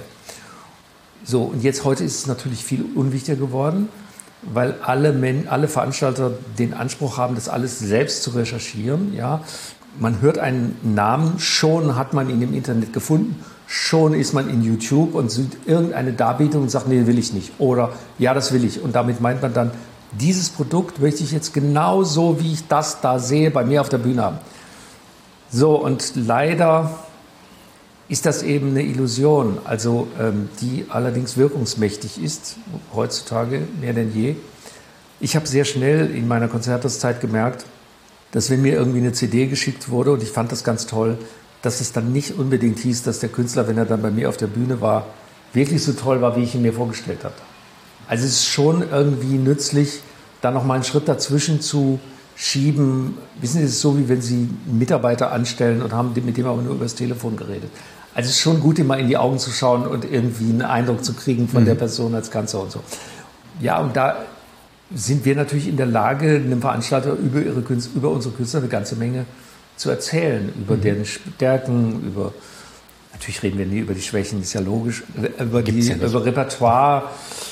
Speaker 2: So, und jetzt heute ist es natürlich viel unwichtiger geworden, weil alle, Men- alle Veranstalter den Anspruch haben, das alles selbst zu recherchieren, ja. Man hört einen Namen, schon hat man ihn im Internet gefunden, schon ist man in YouTube und sieht irgendeine Darbietung und sagt, nee, will ich nicht. Oder, ja, das will ich. Und damit meint man dann, dieses Produkt möchte ich jetzt genau so, wie ich das da sehe, bei mir auf der Bühne haben. So, und leider ist das eben eine Illusion, also ähm, die allerdings wirkungsmächtig ist, heutzutage mehr denn je. Ich habe sehr schnell in meiner Konzertauszeit gemerkt, dass wenn mir irgendwie eine C D geschickt wurde, und ich fand das ganz toll, dass es dann nicht unbedingt hieß, dass der Künstler, wenn er dann bei mir auf der Bühne war, wirklich so toll war, wie ich ihn mir vorgestellt hatte. Also es ist schon irgendwie nützlich, da noch mal einen Schritt dazwischen zu schieben. Wissen Sie, es ist so, wie wenn Sie einen Mitarbeiter anstellen und haben mit dem aber nur über das Telefon geredet. Also es ist schon gut, ihm mal in die Augen zu schauen und irgendwie einen Eindruck zu kriegen von mhm. der Person als Ganzer und so. Ja, und da sind wir natürlich in der Lage, einem Veranstalter über, ihre Künstler, über unsere Künstler eine ganze Menge zu erzählen, über mhm. deren Stärken, über, natürlich reden wir nie über die Schwächen, ist ja logisch, über, die, ja über Repertoire,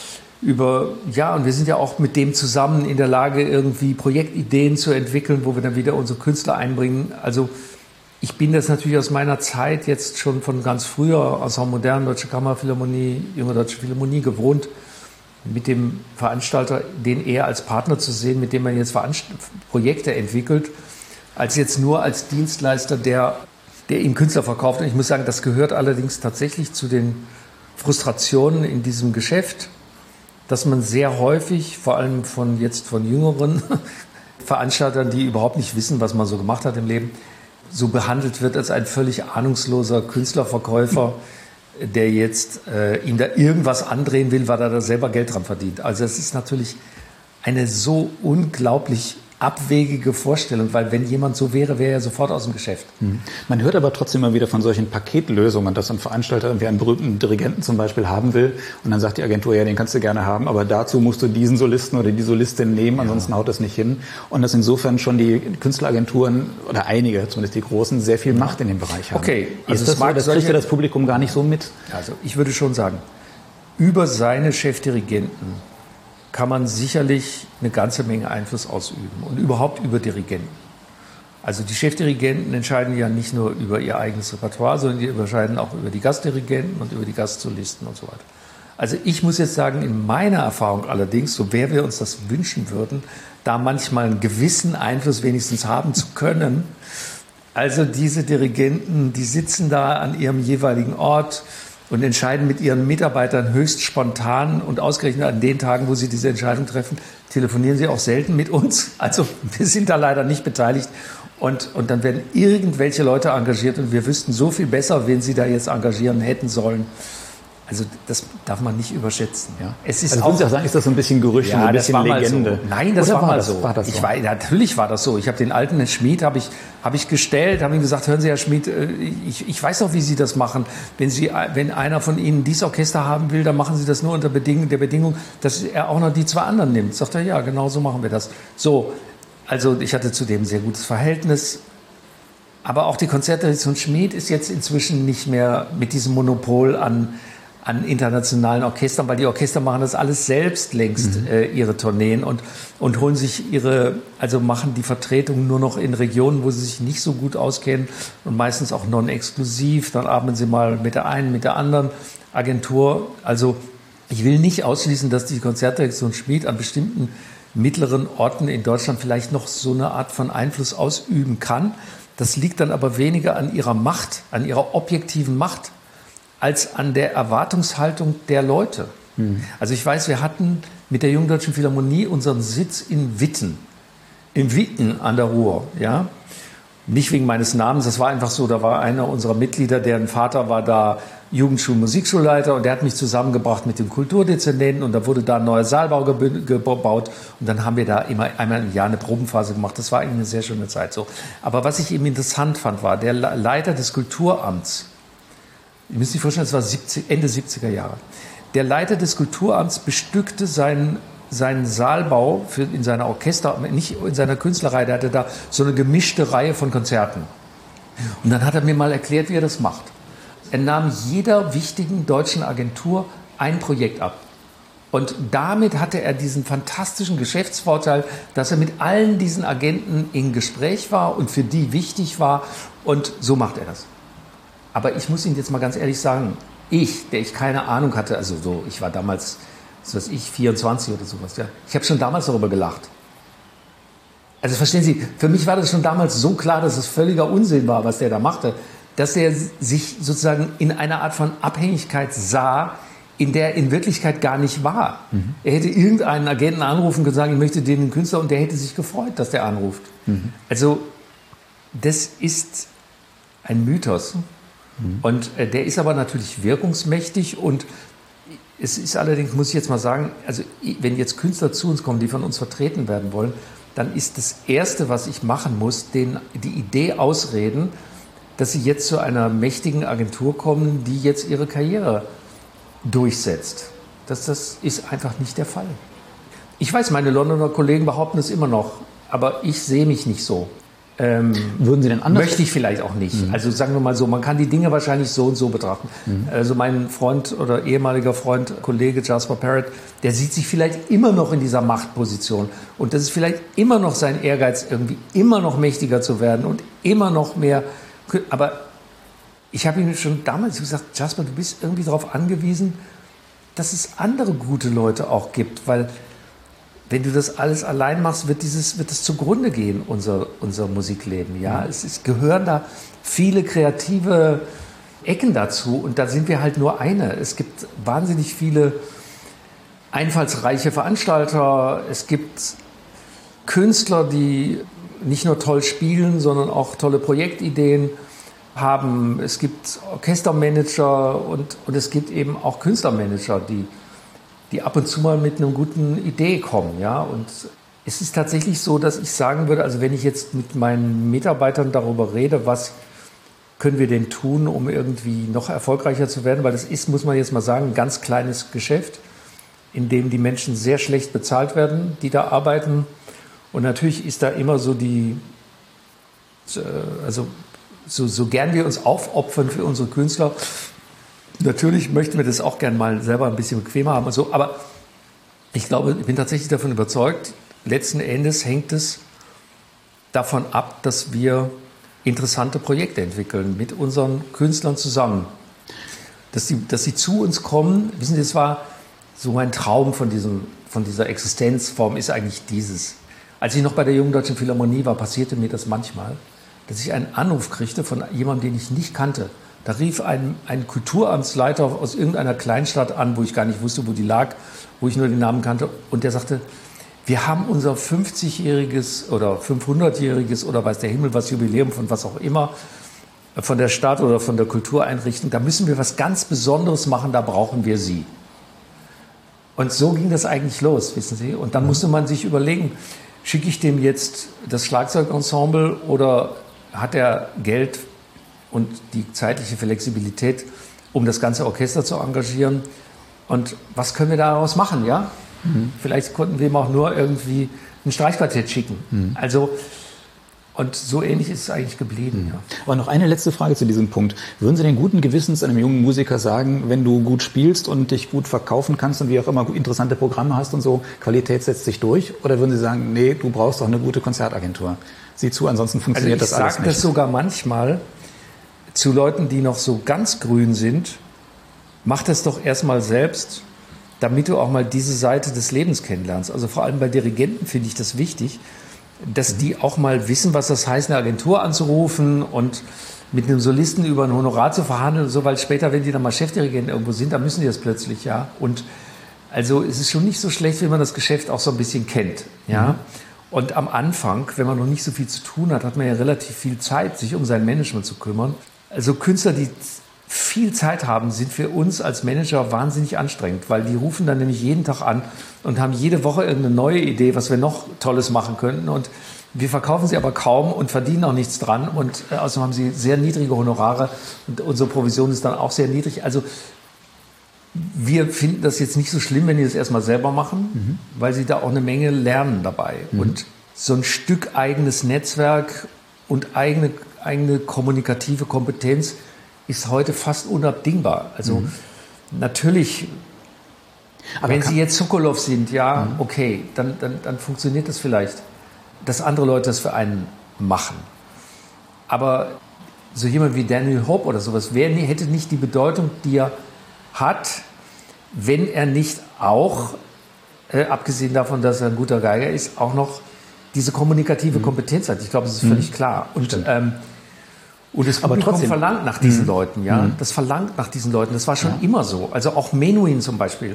Speaker 2: über, ja, und wir sind ja auch mit dem zusammen in der Lage, irgendwie Projektideen zu entwickeln, wo wir dann wieder unsere Künstler einbringen. Also ich bin das natürlich aus meiner Zeit jetzt schon von ganz früher, aus der modernen Deutsche Kammerphilharmonie, Junge Deutsche Philharmonie gewohnt, mit dem Veranstalter den eher als Partner zu sehen, mit dem man jetzt Veranst- Projekte entwickelt, als jetzt nur als Dienstleister, der, der ihm Künstler verkauft. Und ich muss sagen, das gehört allerdings tatsächlich zu den Frustrationen in diesem Geschäft, dass man sehr häufig, vor allem von jetzt von jüngeren Veranstaltern, die überhaupt nicht wissen, was man so gemacht hat im Leben, so behandelt wird als ein völlig ahnungsloser Künstlerverkäufer, der jetzt äh, ihm da irgendwas andrehen will, weil er da selber Geld dran verdient. Also es ist natürlich eine so unglaublich abwegige Vorstellung, weil wenn jemand so wäre, wäre er sofort aus dem Geschäft.
Speaker 1: Man hört aber trotzdem immer wieder von solchen Paketlösungen, dass ein Veranstalter irgendwie einen berühmten Dirigenten zum Beispiel haben will und dann sagt die Agentur, ja, den kannst du gerne haben, aber dazu musst du diesen Solisten oder die Solistin nehmen, ansonsten ja. haut das nicht hin. Und dass insofern schon die Künstleragenturen oder einige, zumindest die großen, sehr viel Macht in dem Bereich haben.
Speaker 2: Okay,
Speaker 1: also ist das, so, das kriegt ja das Publikum gar nicht so mit?
Speaker 2: Also ich würde schon sagen, über seine Chefdirigenten kann man sicherlich eine ganze Menge Einfluss ausüben und überhaupt über Dirigenten. Also die Chefdirigenten entscheiden ja nicht nur über ihr eigenes Repertoire, sondern die entscheiden auch über die Gastdirigenten und über die Gastsolisten und so weiter. Also ich muss jetzt sagen, in meiner Erfahrung allerdings, so sehr wir uns das wünschen würden, da manchmal einen gewissen Einfluss wenigstens haben zu können. Also diese Dirigenten, die sitzen da an ihrem jeweiligen Ort und entscheiden mit ihren Mitarbeitern höchst spontan und ausgerechnet an den Tagen, wo sie diese Entscheidung treffen, telefonieren sie auch selten mit uns. Also wir sind da leider nicht beteiligt. Und, und dann werden irgendwelche Leute engagiert und wir wüssten so viel besser, wen sie da jetzt engagieren hätten sollen. Also das darf man nicht überschätzen. Ja. Es ist
Speaker 1: also
Speaker 2: auch,
Speaker 1: Sie auch sagen, ist das so ein bisschen Gerücht,
Speaker 2: ja,
Speaker 1: und ein bisschen
Speaker 2: das war
Speaker 1: Legende?
Speaker 2: Mal so. Nein, das
Speaker 1: Oder
Speaker 2: war,
Speaker 1: war
Speaker 2: mal
Speaker 1: das,
Speaker 2: so.
Speaker 1: War das so?
Speaker 2: Ich war, natürlich war das so. Ich habe den alten Schmied habe ich, habe ich gestellt, habe ihm gesagt, hören Sie, Herr Schmied, ich, ich weiß doch, wie Sie das machen. Wenn Sie, wenn einer von Ihnen dieses Orchester haben will, dann machen Sie das nur unter Bedingung, der Bedingung, dass er auch noch die zwei anderen nimmt. Sagt er, ja, genau so machen wir das. So, also ich hatte zu dem ein sehr gutes Verhältnis. Aber auch die Konzertdirektion Schmied ist jetzt inzwischen nicht mehr mit diesem Monopol an an internationalen Orchestern, weil die Orchester machen das alles selbst längst, mhm. äh, ihre Tourneen und, und holen sich ihre, also machen die Vertretung nur noch in Regionen, wo sie sich nicht so gut auskennen und meistens auch non-exklusiv. Dann arbeiten sie mal mit der einen, mit der anderen Agentur. Also ich will nicht ausschließen, dass die Konzertdirektion Schmid an bestimmten mittleren Orten in Deutschland vielleicht noch so eine Art von Einfluss ausüben kann. Das liegt dann aber weniger an ihrer Macht, an ihrer objektiven Macht, als an der Erwartungshaltung der Leute. Mhm. Also ich weiß, wir hatten mit der Jungen Deutschen Philharmonie unseren Sitz in Witten, in Witten an der Ruhr, ja. Nicht wegen meines Namens, das war einfach so, da war einer unserer Mitglieder, deren Vater war da Jugendschul-, Musikschulleiter und der hat mich zusammengebracht mit dem Kulturdezernenten und da wurde da ein neuer Saalbau gebaut und dann haben wir da immer einmal im Jahr eine Probenphase gemacht. Das war eigentlich eine sehr schöne Zeit so. Aber was ich eben interessant fand, war der Leiter des Kulturamts. Ihr müsst sich vorstellen, es war siebzig, Ende siebziger Jahre. Der Leiter des Kulturamts bestückte seinen, seinen Saalbau für, in seiner Orchester, nicht in seiner Künstlerei, der hatte da so eine gemischte Reihe von Konzerten. Und dann hat er mir mal erklärt, wie er das macht. Er nahm jeder wichtigen deutschen Agentur ein Projekt ab. Und damit hatte er diesen fantastischen Geschäftsvorteil, dass er mit allen diesen Agenten in Gespräch war und für die wichtig war. Und so macht er das. Aber ich muss Ihnen jetzt mal ganz ehrlich sagen, ich, der ich keine Ahnung hatte, also so, ich war damals, was weiß ich, vierundzwanzig oder sowas, ja, ich habe schon damals darüber gelacht. Also verstehen Sie, für mich war das schon damals so klar, dass es völliger Unsinn war, was der da machte, dass er sich sozusagen in einer Art von Abhängigkeit sah, in der er in Wirklichkeit gar nicht war. Mhm. Er hätte irgendeinen Agenten anrufen und gesagt, ich möchte den Künstler, und der hätte sich gefreut, dass der anruft. Mhm. Also das ist ein Mythos. Und äh, der ist aber natürlich wirkungsmächtig und es ist allerdings, muss ich jetzt mal sagen, also wenn jetzt Künstler zu uns kommen, die von uns vertreten werden wollen, dann ist das Erste, was ich machen muss, denen die Idee ausreden, dass sie jetzt zu einer mächtigen Agentur kommen, die jetzt ihre Karriere durchsetzt. Das, das ist einfach nicht der Fall. Ich weiß, meine Londoner Kollegen behaupten es immer noch, aber ich sehe mich nicht so. Ähm,
Speaker 1: Würden Sie denn anders?
Speaker 2: Möchte ich vielleicht auch nicht. Mhm. Also sagen wir mal so, man kann die Dinge wahrscheinlich so und so betrachten. Mhm. Also mein Freund oder ehemaliger Freund, Kollege Jasper Parrott, der sieht sich vielleicht immer noch in dieser Machtposition. Und das ist vielleicht immer noch sein Ehrgeiz, irgendwie immer noch mächtiger zu werden und immer noch mehr. Aber ich habe ihm schon damals gesagt, Jasper, du bist irgendwie darauf angewiesen, dass es andere gute Leute auch gibt, weil wenn du das alles allein machst, wird dieses, wird es zugrunde gehen, unser, unser Musikleben. Ja? Es ist, gehören da viele kreative Ecken dazu und da sind wir halt nur eine. Es gibt wahnsinnig viele einfallsreiche Veranstalter, es gibt Künstler, die nicht nur toll spielen, sondern auch tolle Projektideen haben. Es gibt Orchestermanager und, und es gibt eben auch Künstlermanager, die die ab und zu mal mit einer guten Idee kommen. Ja? Und es ist tatsächlich so, dass ich sagen würde, also wenn ich jetzt mit meinen Mitarbeitern darüber rede, was können wir denn tun, um irgendwie noch erfolgreicher zu werden, weil das ist, muss man jetzt mal sagen, ein ganz kleines Geschäft, in dem die Menschen sehr schlecht bezahlt werden, die da arbeiten. Und natürlich ist da immer so die, also so, so gern wir uns aufopfern für unsere Künstler, natürlich möchten wir das auch gern mal selber ein bisschen bequemer haben und so, aber ich glaube, ich bin tatsächlich davon überzeugt, letzten Endes hängt es davon ab, dass wir interessante Projekte entwickeln mit unseren Künstlern zusammen. Dass sie, dass sie zu uns kommen, wissen Sie, das war so mein Traum von, diesem, von dieser Existenzform ist eigentlich dieses. Als ich noch bei der Jungen Deutschen Philharmonie war, passierte mir das manchmal, dass ich einen Anruf kriegte von jemandem, den ich nicht kannte. Da rief ein, ein Kulturamtsleiter aus irgendeiner Kleinstadt an, wo ich gar nicht wusste, wo die lag, wo ich nur den Namen kannte. Und der sagte, wir haben unser fünfzigjähriges oder fünfhundertjähriges oder weiß der Himmel was Jubiläum von was auch immer, von der Stadt oder von der Kultureinrichtung. Da müssen wir was ganz Besonderes machen, da brauchen wir Sie. Und so ging das eigentlich los, wissen Sie. Und dann musste man sich überlegen, schicke ich dem jetzt das Schlagzeugensemble oder hat er Geld und die zeitliche Flexibilität, um das ganze Orchester zu engagieren. Und was können wir daraus machen, ja? Mhm. Vielleicht konnten wir ihm auch nur irgendwie ein Streichquartett schicken. Mhm. Also Und so ähnlich ist es eigentlich geblieben.
Speaker 1: Mhm. Ja. Aber noch eine letzte Frage zu diesem Punkt. Würden Sie den guten Gewissens einem jungen Musiker sagen, wenn du gut spielst und dich gut verkaufen kannst und wie auch immer interessante Programme hast und so, Qualität setzt sich durch? Oder würden Sie sagen, nee, du brauchst auch eine gute Konzertagentur? Sieh zu, ansonsten funktioniert
Speaker 2: also
Speaker 1: das alles nicht.
Speaker 2: Ich sage das sogar manchmal zu Leuten, die noch so ganz grün sind, mach das doch erstmal selbst, damit du auch mal diese Seite des Lebens kennenlernst. Also vor allem bei Dirigenten finde ich das wichtig, dass die auch mal wissen, was das heißt, eine Agentur anzurufen und mit einem Solisten über ein Honorar zu verhandeln und so, weil später, wenn die dann mal Chefdirigenten irgendwo sind, dann müssen die das plötzlich, ja. Und also es ist schon nicht so schlecht, wenn man das Geschäft auch so ein bisschen kennt, ja. Mhm. Und am Anfang, wenn man noch nicht so viel zu tun hat, hat man ja relativ viel Zeit, sich um sein Management zu kümmern. Also Künstler, die viel Zeit haben, sind für uns als Manager wahnsinnig anstrengend, weil die rufen dann nämlich jeden Tag an und haben jede Woche irgendeine neue Idee, was wir noch Tolles machen könnten. Und wir verkaufen sie aber kaum und verdienen auch nichts dran. Und außerdem haben sie sehr niedrige Honorare und unsere Provision ist dann auch sehr niedrig. Also wir finden das jetzt nicht so schlimm, wenn die das erstmal selber machen, mhm. weil sie da auch eine Menge lernen dabei. Mhm. Und so ein Stück eigenes Netzwerk und eigene, eigene kommunikative Kompetenz ist heute fast unabdingbar. Also mhm. natürlich, aber wenn Sie jetzt Sokolov sind, ja, mhm. okay, dann, dann, dann funktioniert das vielleicht, dass andere Leute das für einen machen. Aber so jemand wie Daniel Hope oder sowas, wer hätte nicht die Bedeutung, die er hat, wenn er nicht auch, äh, abgesehen davon, dass er ein guter Geiger ist, auch noch diese kommunikative mhm. Kompetenz hat. Ich glaube, das ist völlig mhm. klar. Und ähm, Und das Publikum aber trotzdem verlangt nach diesen mhm. Leuten, ja. Mhm. Das verlangt nach diesen Leuten. Das war schon ja. immer so. Also auch Menuhin zum Beispiel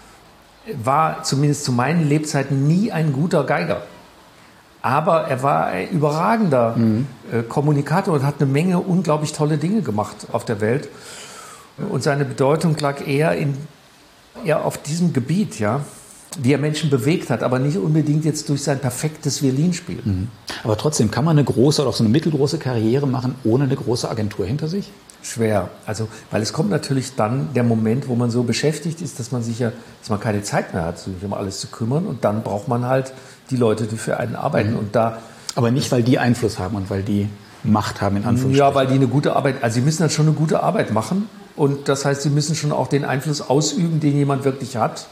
Speaker 2: war zumindest zu meinen Lebzeiten nie ein guter Geiger. Aber er war ein überragender mhm. äh, Kommunikator und hat eine Menge unglaublich tolle Dinge gemacht auf der Welt. Und seine Bedeutung lag eher, in, eher auf diesem Gebiet, ja. Wie er Menschen bewegt hat, aber nicht unbedingt jetzt durch sein perfektes Violinspiel.
Speaker 1: Mhm. Aber trotzdem, kann man eine große oder auch so eine mittelgroße Karriere machen, ohne eine große Agentur hinter sich?
Speaker 2: Schwer. Also, weil es kommt natürlich dann der Moment, wo man so beschäftigt ist, dass man sich ja, dass man keine Zeit mehr hat, sich um alles zu kümmern. Und dann braucht man halt die Leute, die für einen arbeiten. Mhm. Und da,
Speaker 1: aber nicht, weil die Einfluss haben und weil die Macht haben, in Anführungsstrichen.
Speaker 2: Ja, weil die eine gute Arbeit, also sie müssen dann schon eine gute Arbeit machen. Und das heißt, sie müssen schon auch den Einfluss ausüben, den jemand wirklich hat.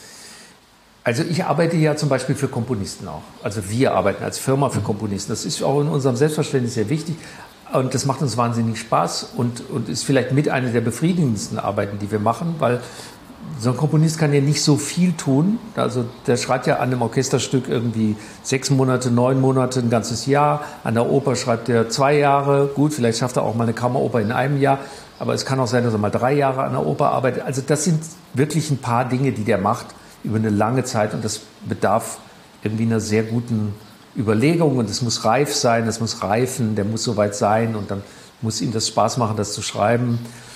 Speaker 2: Also ich arbeite ja zum Beispiel für Komponisten auch. Also wir arbeiten als Firma für Komponisten. Das ist auch in unserem Selbstverständnis sehr wichtig. Und das macht uns wahnsinnig Spaß und, und ist vielleicht mit einer der befriedigendsten Arbeiten, die wir machen, weil so ein Komponist kann ja nicht so viel tun. Also der schreibt ja an einem Orchesterstück irgendwie sechs Monate, neun Monate, ein ganzes Jahr. An der Oper schreibt er zwei Jahre. Gut, vielleicht schafft er auch mal eine Kammeroper in einem Jahr. Aber es kann auch sein, dass er mal drei Jahre an der Oper arbeitet. Also das sind wirklich ein paar Dinge, die der macht über eine lange Zeit und das bedarf irgendwie einer sehr guten Überlegung und es muss reif sein, es muss reifen, der muss soweit sein und dann muss ihm das Spaß machen, das zu schreiben.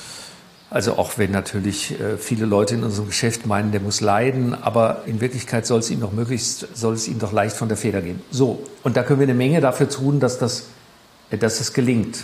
Speaker 2: Also auch wenn natürlich viele Leute in unserem Geschäft meinen, der muss leiden, aber in Wirklichkeit soll es ihm doch möglichst, soll es ihm doch leicht von der Feder gehen. So, und da können wir eine Menge dafür tun, dass das, dass das gelingt.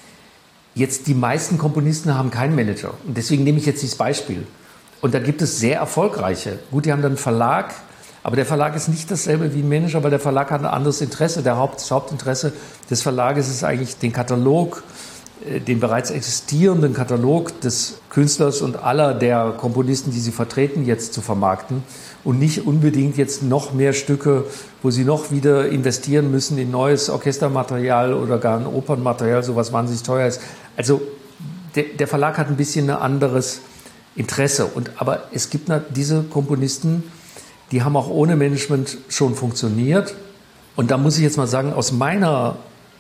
Speaker 2: Jetzt die meisten Komponisten haben keinen Manager und deswegen nehme ich jetzt dieses Beispiel. Und da gibt es sehr erfolgreiche. Gut, die haben dann einen Verlag, aber der Verlag ist nicht dasselbe wie ein Manager, weil der Verlag hat ein anderes Interesse. Der Haupt, das Hauptinteresse des Verlages ist eigentlich den Katalog, den bereits existierenden Katalog des Künstlers und aller der Komponisten, die sie vertreten, jetzt zu vermarkten. Und nicht unbedingt jetzt noch mehr Stücke, wo sie noch wieder investieren müssen in neues Orchestermaterial oder gar ein Opernmaterial, sowas wahnsinnig teuer ist. Also der, der Verlag hat ein bisschen ein anderes Interesse. Und, aber es gibt diese Komponisten, die haben auch ohne Management schon funktioniert. Und da muss ich jetzt mal sagen, aus meiner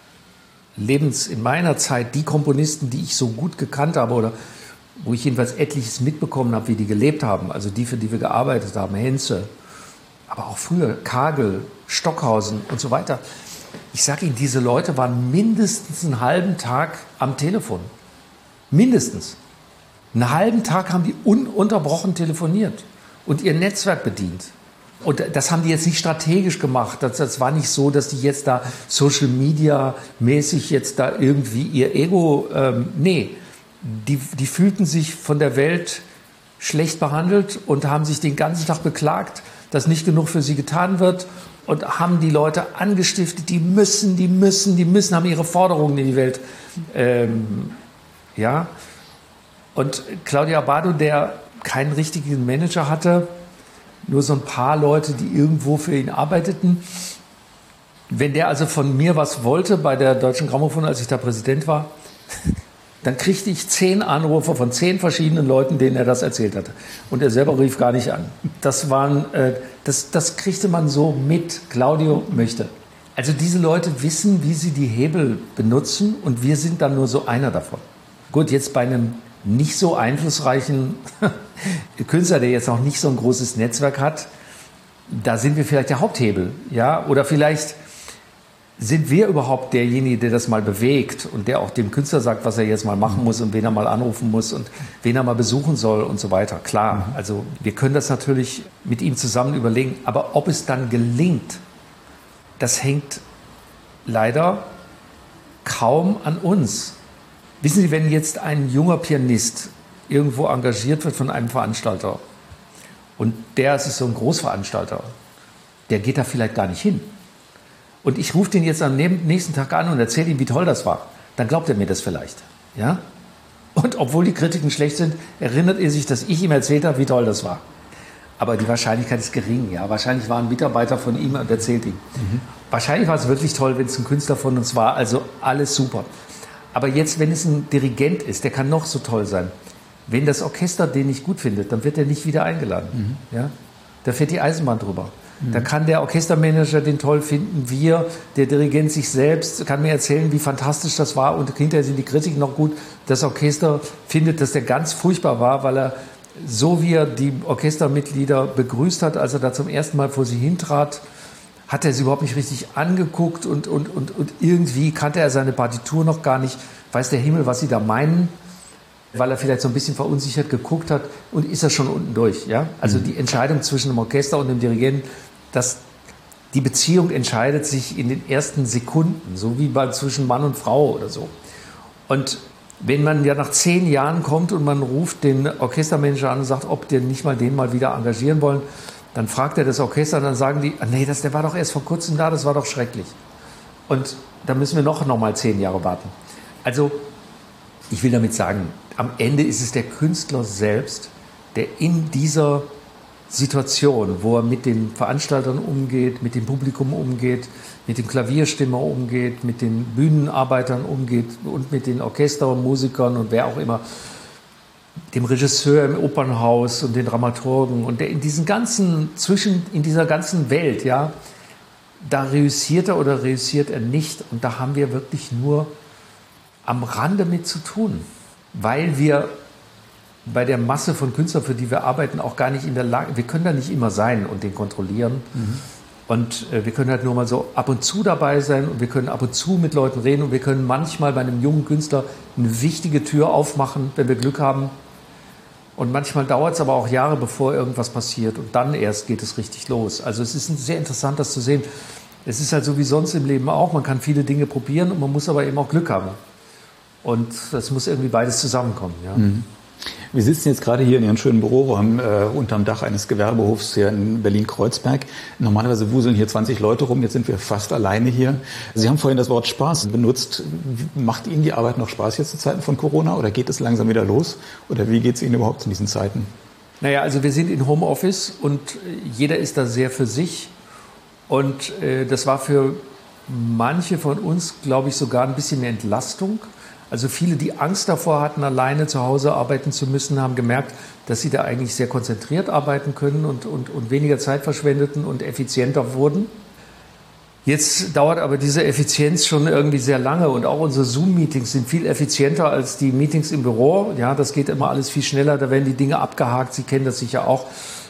Speaker 2: Lebens, in meiner Zeit, die Komponisten, die ich so gut gekannt habe oder wo ich jedenfalls etliches mitbekommen habe, wie die gelebt haben, also die, für die wir gearbeitet haben, Henze, aber auch früher Kagel, Stockhausen und so weiter. Ich sage Ihnen, diese Leute waren mindestens einen halben Tag am Telefon. Mindestens. Einen halben Tag haben die ununterbrochen telefoniert und ihr Netzwerk bedient. Und das haben die jetzt nicht strategisch gemacht. Das, das war nicht so, dass die jetzt da Social Media mäßig jetzt da irgendwie ihr Ego, ähm, nee, die, die fühlten sich von der Welt schlecht behandelt und haben sich den ganzen Tag beklagt, dass nicht genug für sie getan wird und haben die Leute angestiftet, die müssen, die müssen, die müssen, haben ihre Forderungen in die Welt. Ähm, ja. Und Claudio Abbado, der keinen richtigen Manager hatte, nur so ein paar Leute, die irgendwo für ihn arbeiteten. Wenn der also von mir was wollte bei der Deutschen Grammophon, als ich da Präsident war, dann kriegte ich zehn Anrufe von zehn verschiedenen Leuten, denen er das erzählt hatte. Und er selber rief gar nicht an. Das waren, äh, das, das kriegte man so mit. Claudio möchte. Also diese Leute wissen, wie sie die Hebel benutzen und wir sind dann nur so einer davon. Gut, jetzt bei einem nicht so einflussreichen Künstler, der jetzt noch nicht so ein großes Netzwerk hat, da sind wir vielleicht der Haupthebel, ja, oder vielleicht sind wir überhaupt derjenige, der das mal bewegt und der auch dem Künstler sagt, was er jetzt mal machen muss und wen er mal anrufen muss und wen er mal besuchen soll und so weiter. Klar, also wir können das natürlich mit ihm zusammen überlegen, aber ob es dann gelingt, das hängt leider kaum an uns. Wissen Sie, wenn jetzt ein junger Pianist irgendwo engagiert wird von einem Veranstalter und der ist so ein Großveranstalter, der geht da vielleicht gar nicht hin. Und ich rufe den jetzt am nächsten Tag an und erzähle ihm, wie toll das war. Dann glaubt er mir das vielleicht. Ja? Und obwohl die Kritiken schlecht sind, erinnert er sich, dass ich ihm erzählt habe, wie toll das war. Aber die Wahrscheinlichkeit ist gering. Ja? Wahrscheinlich war ein Mitarbeiter von ihm und erzählt ihm. Mhm. Wahrscheinlich war es wirklich toll, wenn es ein Künstler von uns war. Also alles super. Aber jetzt, wenn es ein Dirigent ist, der kann noch so toll sein. Wenn das Orchester den nicht gut findet, dann wird er nicht wieder eingeladen. Mhm. Ja? Da fährt die Eisenbahn drüber. Da kann der Orchestermanager den toll finden, wir, der Dirigent sich selbst, kann mir erzählen, wie fantastisch das war und hinterher sind die Kritiken noch gut. Das Orchester findet, dass der ganz furchtbar war, weil er, so wie er die Orchestermitglieder begrüßt hat, als er da zum ersten Mal vor sie hintrat, hat er sie überhaupt nicht richtig angeguckt und, und, und, und irgendwie kannte er seine Partitur noch gar nicht, weiß der Himmel, was sie da meinen, weil er vielleicht so ein bisschen verunsichert geguckt hat und ist er schon unten durch. Ja? Also die Entscheidung zwischen dem Orchester und dem Dirigenten, dass die Beziehung entscheidet sich in den ersten Sekunden, so wie bei zwischen Mann und Frau oder so. Und wenn man ja nach zehn Jahren kommt und man ruft den Orchestermanager an und sagt, ob die nicht mal den mal wieder engagieren wollen, dann fragt er das Orchester und dann sagen die, ah, nee, das, der war doch erst vor kurzem da, das war doch schrecklich. Und da müssen wir noch, noch mal zehn Jahre warten. Also ich will damit sagen, am Ende ist es der Künstler selbst, der in dieser Situation, wo er mit den Veranstaltern umgeht, mit dem Publikum umgeht, mit dem Klavierstimmer umgeht, mit den Bühnenarbeitern umgeht und mit den Orchestermusikern und wer auch immer, dem Regisseur im Opernhaus und den Dramaturgen und der in diesen ganzen zwischen in dieser ganzen Welt, ja, da reüssiert er oder reüssiert er nicht und da haben wir wirklich nur am Rande mit zu tun, weil wir bei der Masse von Künstlern, für die wir arbeiten, auch gar nicht in der Lage, wir können da nicht immer sein und den kontrollieren. Mhm. Und äh, wir können halt nur mal so ab und zu dabei sein und wir können ab und zu mit Leuten reden und wir können manchmal bei einem jungen Künstler eine wichtige Tür aufmachen, wenn wir Glück haben. Und manchmal dauert es aber auch Jahre, bevor irgendwas passiert und dann erst geht es richtig los. Also es ist sehr interessant, das zu sehen. Es ist halt so wie sonst im Leben auch, man kann viele Dinge probieren und man muss aber eben auch Glück haben. Und das muss irgendwie beides zusammenkommen. Ja.
Speaker 1: Mhm. Wir sitzen jetzt gerade hier in Ihrem schönen Büroraum äh, unterm Dach eines Gewerbehofs hier in Berlin-Kreuzberg. Normalerweise wuseln hier zwanzig Leute rum, jetzt sind wir fast alleine hier. Sie haben vorhin das Wort Spaß benutzt. Macht Ihnen die Arbeit noch Spaß jetzt zu Zeiten von Corona oder geht es langsam wieder los? Oder wie geht es Ihnen überhaupt in diesen Zeiten?
Speaker 2: Naja, also wir sind in Homeoffice und jeder ist da sehr für sich. Und äh, das war für manche von uns, glaube ich, sogar ein bisschen mehr Entlastung. Also viele, die Angst davor hatten, alleine zu Hause arbeiten zu müssen, haben gemerkt, dass sie da eigentlich sehr konzentriert arbeiten können und, und, und weniger Zeit verschwendeten und effizienter wurden. Jetzt dauert aber diese Effizienz schon irgendwie sehr lange und auch unsere Zoom-Meetings sind viel effizienter als die Meetings im Büro. Ja, das geht immer alles viel schneller, da werden die Dinge abgehakt, Sie kennen das sicher auch.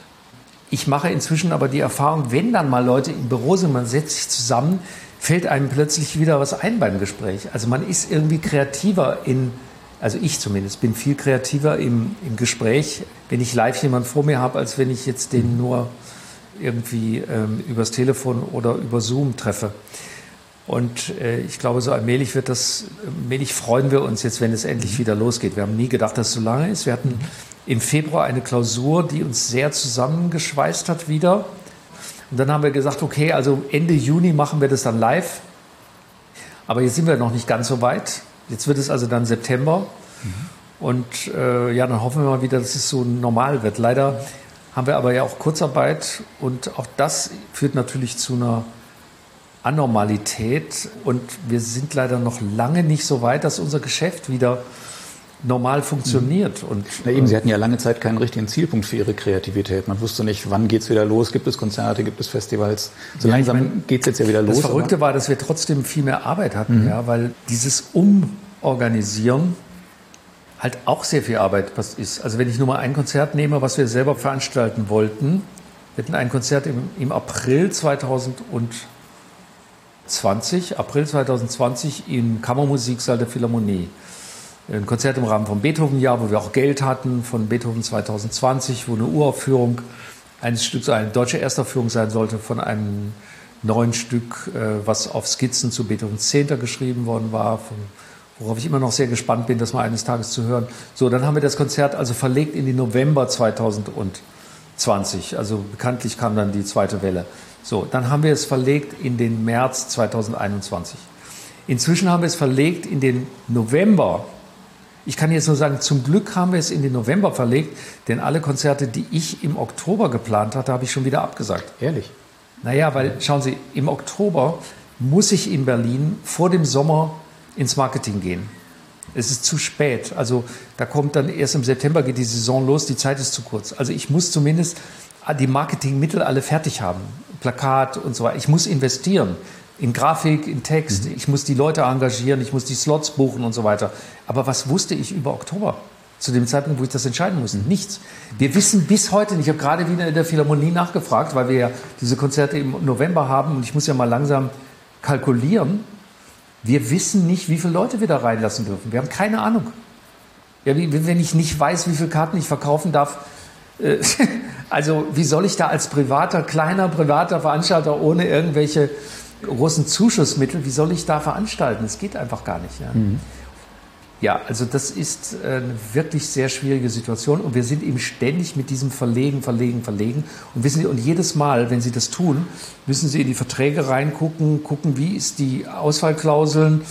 Speaker 2: Ich mache inzwischen aber die Erfahrung, wenn dann mal Leute im Büro sind, man setzt sich zusammen, fällt einem plötzlich wieder was ein beim Gespräch. Also man ist irgendwie kreativer in, also ich zumindest, bin viel kreativer im, im Gespräch, wenn ich live jemanden vor mir habe, als wenn ich jetzt den nur irgendwie ähm, übers Telefon oder über Zoom treffe. Und äh, ich glaube, so allmählich wird das, allmählich freuen wir uns jetzt, wenn es endlich wieder losgeht. Wir haben nie gedacht, dass es so lange ist. Wir hatten im Februar eine Klausur, die uns sehr zusammengeschweißt hat wieder. Und dann haben wir gesagt, okay, also Ende Juni machen wir das dann live. Aber jetzt sind wir noch nicht ganz so weit. Jetzt wird es also dann September. Mhm. Und äh, ja, dann hoffen wir mal wieder, dass es so normal wird. Leider haben wir aber ja auch Kurzarbeit. Und auch das führt natürlich zu einer Anormalität. Und wir sind leider noch lange nicht so weit, dass unser Geschäft wieder normal funktioniert. Und,
Speaker 1: Na eben, Sie hatten ja lange Zeit keinen richtigen Zielpunkt für Ihre Kreativität. Man wusste nicht, wann geht's wieder los, gibt es Konzerte, gibt es Festivals. So ja, langsam ich mein, geht's jetzt ja wieder los.
Speaker 2: Das Verrückte war, dass wir trotzdem viel mehr Arbeit hatten, mhm. ja, weil dieses Umorganisieren halt auch sehr viel Arbeit ist. Also wenn ich nur mal ein Konzert nehme, was wir selber veranstalten wollten, wir hatten ein Konzert im, im April zweitausendzwanzig, April zweitausendzwanzig im Kammermusiksaal der Philharmonie. Ein Konzert im Rahmen vom Beethoven-Jahr, wo wir auch Geld hatten, von Beethoven zweitausendzwanzig, wo eine Uraufführung eines Stücks, eine deutsche Erstaufführung sein sollte von einem neuen Stück, was auf Skizzen zu Beethovens Zehnter geschrieben worden war, von, worauf ich immer noch sehr gespannt bin, das mal eines Tages zu hören. So, dann haben wir das Konzert also verlegt in den November zweitausendzwanzig. Also bekanntlich kam dann die zweite Welle. So, dann haben wir es verlegt in den März zweitausendeinundzwanzig. Inzwischen haben wir es verlegt in den November. Ich kann jetzt nur sagen, zum Glück haben wir es in den November verlegt, denn alle Konzerte, die ich im Oktober geplant hatte, habe ich schon wieder abgesagt.
Speaker 1: Ehrlich?
Speaker 2: Naja, weil, schauen Sie, im Oktober muss ich in Berlin vor dem Sommer ins Marketing gehen. Es ist zu spät. Also da kommt dann erst im September geht die Saison los, die Zeit ist zu kurz. Also ich muss zumindest die Marketingmittel alle fertig haben. Plakat und so weiter. Ich muss investieren. In Grafik, in Text, ich muss die Leute engagieren, ich muss die Slots buchen und so weiter. Aber was wusste ich über Oktober? Zu dem Zeitpunkt, wo ich das entscheiden musste? Nichts. Wir wissen bis heute nicht, ich habe gerade wieder in der Philharmonie nachgefragt, weil wir ja diese Konzerte im November haben und ich muss ja mal langsam kalkulieren. Wir wissen nicht, wie viele Leute wir da reinlassen dürfen. Wir haben keine Ahnung. Ja, wie, wenn ich nicht weiß, wie viele Karten ich verkaufen darf, äh, also wie soll ich da als privater, kleiner, privater Veranstalter ohne irgendwelche großen Zuschussmittel, wie soll ich da veranstalten? Das geht einfach gar nicht. Ja, mhm. ja also das ist eine wirklich sehr schwierige Situation und wir sind eben ständig mit diesem Verlegen, Verlegen, Verlegen. Und wissen Sie, und jedes Mal, wenn Sie das tun, müssen Sie in die Verträge reingucken, gucken, wie ist die Ausfallklauseln,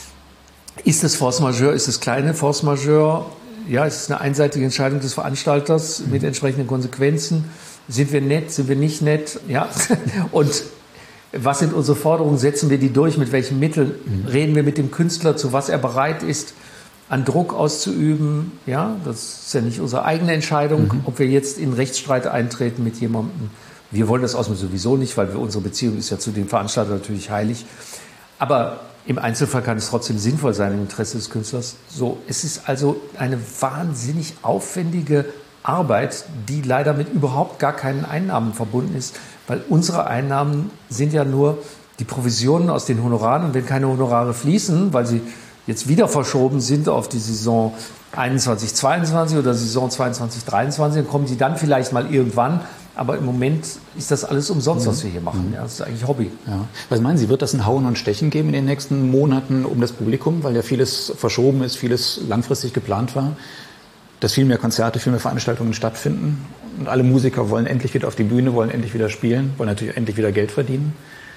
Speaker 2: ist es Force Majeure, ist es kleine Force Majeure, ja, es ist eine einseitige Entscheidung des Veranstalters mhm. mit entsprechenden Konsequenzen. Sind wir nett, sind wir nicht nett? Ja, und was sind unsere Forderungen? Setzen wir die durch? Mit welchen Mitteln? Mhm. Reden wir mit dem Künstler, zu was er bereit ist, an Druck auszuüben? Ja, das ist ja nicht unsere eigene Entscheidung, mhm. ob wir jetzt in Rechtsstreit eintreten mit jemandem. Wir wollen das außerdem sowieso nicht, weil wir, unsere Beziehung ist ja zu dem Veranstalter natürlich heilig. Aber im Einzelfall kann es trotzdem sinnvoll sein im Interesse des Künstlers. So, es ist also eine wahnsinnig aufwendige Arbeit, die leider mit überhaupt gar keinen Einnahmen verbunden ist, weil unsere Einnahmen sind ja nur die Provisionen aus den Honoraren. Und wenn keine Honorare fließen, weil sie jetzt wieder verschoben sind auf die Saison einundzwanzig zweiundzwanzig oder Saison zweiundzwanzig dreiundzwanzig, dann kommen sie dann vielleicht mal irgendwann. Aber im Moment ist das alles umsonst, mhm. was wir hier machen. Ja, das ist eigentlich Hobby.
Speaker 1: Ja. Was meinen Sie, wird das ein Hauen und Stechen geben in den nächsten Monaten um das Publikum, weil ja vieles verschoben ist, vieles langfristig geplant war? Dass viel mehr Konzerte, viel mehr Veranstaltungen stattfinden und alle Musiker wollen endlich wieder auf die Bühne, wollen endlich wieder spielen, wollen natürlich endlich wieder Geld verdienen?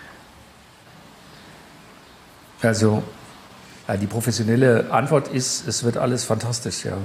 Speaker 2: Also ja, die professionelle Antwort ist, es wird alles fantastisch, ja.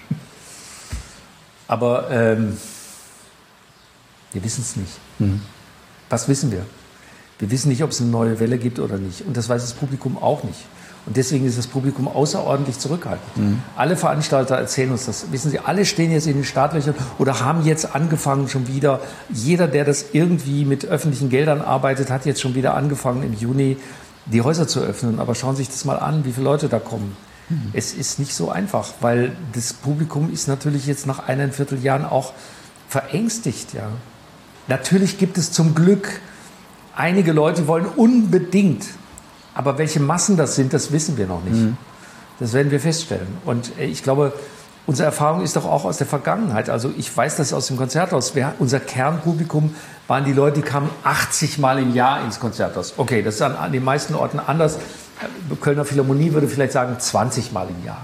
Speaker 2: Aber ähm, wir wissen es nicht. Mhm. Was wissen wir? Wir wissen nicht, ob es eine neue Welle gibt oder nicht. Und das weiß das Publikum auch nicht. Und deswegen ist das Publikum außerordentlich zurückhaltend. Mhm. Alle Veranstalter erzählen uns das. Wissen Sie, alle stehen jetzt in den Startlöchern oder haben jetzt angefangen schon wieder. Jeder, der das irgendwie mit öffentlichen Geldern arbeitet, hat jetzt schon wieder angefangen im Juni die Häuser zu öffnen. Aber schauen Sie sich das mal an, wie viele Leute da kommen. Mhm. Es ist nicht so einfach, weil das Publikum ist natürlich jetzt nach eineinviertel Jahren auch verängstigt. Ja. Natürlich gibt es zum Glück einige Leute, die wollen unbedingt. Aber welche Massen das sind, das wissen wir noch nicht. Mhm. Das werden wir feststellen. Und ich glaube, unsere Erfahrung ist doch auch aus der Vergangenheit. Also ich weiß das aus dem Konzerthaus. Wir, unser Kernpublikum waren die Leute, die kamen achtzig Mal im Jahr ins Konzerthaus. Okay, das ist an, an den meisten Orten anders. Kölner Philharmonie würde vielleicht sagen zwanzig Mal im Jahr.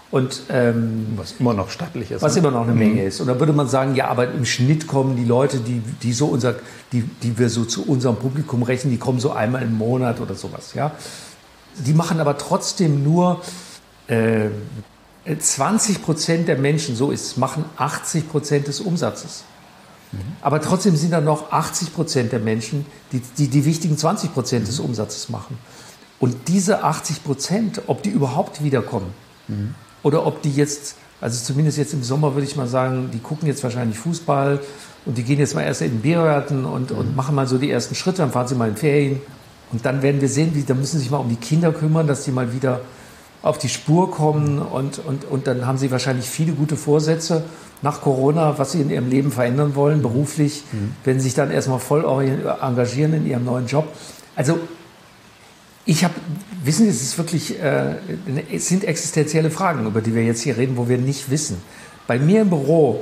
Speaker 2: Und, ähm,
Speaker 1: was immer noch stattlich ist.
Speaker 2: Was
Speaker 1: ne?
Speaker 2: immer noch eine mhm. Menge ist. Und da würde man sagen, ja, aber im Schnitt kommen die Leute, die, die, so unser, die, die wir so zu unserem Publikum rechnen, die kommen so einmal im Monat oder sowas. Ja? Die machen aber trotzdem nur äh, zwanzig Prozent der Menschen, so ist es, machen achtzig Prozent des Umsatzes. Mhm. Aber trotzdem sind da noch achtzig Prozent der Menschen, die, die die wichtigen zwanzig Prozent mhm. des Umsatzes machen. Und diese achtzig Prozent, ob die überhaupt wiederkommen, mhm. oder ob die jetzt, also zumindest jetzt im Sommer würde ich mal sagen, die gucken jetzt wahrscheinlich Fußball und die gehen jetzt mal erst in den Biergarten und, mhm. und machen mal so die ersten Schritte, dann fahren sie mal in Ferien und dann werden wir sehen, wie, da müssen sie sich mal um die Kinder kümmern, dass die mal wieder auf die Spur kommen und, und, und dann haben sie wahrscheinlich viele gute Vorsätze nach Corona, was sie in ihrem Leben verändern wollen, beruflich, mhm. werden sich dann erstmal voll engagieren in ihrem neuen Job. Also ich habe, wissen Sie, es ist wirklich, äh, es sind existenzielle Fragen, über die wir jetzt hier reden, wo wir nicht wissen. Bei mir im Büro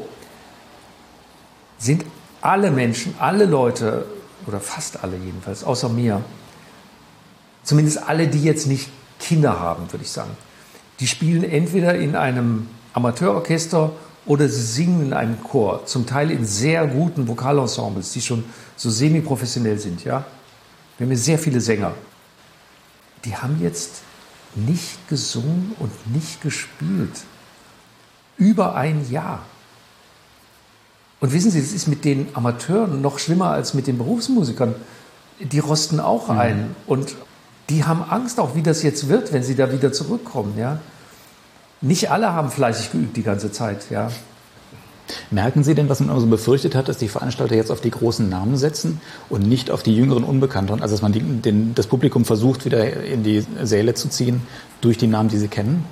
Speaker 2: sind alle Menschen, alle Leute, oder fast alle jedenfalls, außer mir, zumindest alle, die jetzt nicht Kinder haben, würde ich sagen, die spielen entweder in einem Amateurorchester oder sie singen in einem Chor, zum Teil in sehr guten Vokalensembles, die schon so semi-professionell sind. Ja? Wir haben hier sehr viele Sänger. Die haben jetzt nicht gesungen und nicht gespielt. Über ein Jahr. Und wissen Sie, das ist mit den Amateuren noch schlimmer als mit den Berufsmusikern. Die rosten auch mhm. ein. Und die haben Angst auch, wie das jetzt wird, wenn sie da wieder zurückkommen. Ja? Nicht alle haben fleißig geübt die ganze Zeit. Ja?
Speaker 1: Merken Sie denn, was man immer so befürchtet hat, dass die Veranstalter jetzt auf die großen Namen setzen und nicht auf die jüngeren Unbekannteren? Also dass man die, den, das Publikum versucht, wieder in die Säle zu ziehen durch die Namen, die sie kennen?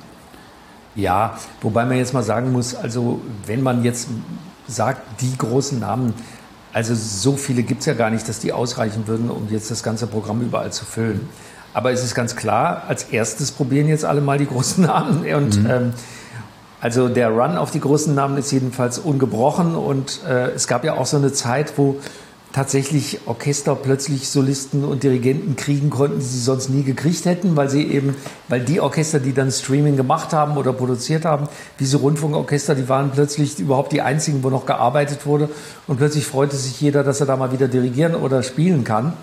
Speaker 2: Ja, wobei man jetzt mal sagen muss, also wenn man jetzt sagt, die großen Namen, also so viele gibt es ja gar nicht, dass die ausreichen würden, um jetzt das ganze Programm überall zu füllen. Aber es ist ganz klar, als erstes probieren jetzt alle mal die großen Namen. Und mhm. ähm, also der Run auf die großen Namen ist jedenfalls ungebrochen. Und äh, es gab ja auch so eine Zeit, wo tatsächlich Orchester plötzlich Solisten und Dirigenten kriegen konnten, die sie sonst nie gekriegt hätten, weil sie eben, weil die Orchester, die dann Streaming gemacht haben oder produziert haben, diese Rundfunkorchester, die waren plötzlich überhaupt die einzigen, wo noch gearbeitet wurde. Und plötzlich freute sich jeder, dass er da mal wieder dirigieren oder spielen kann.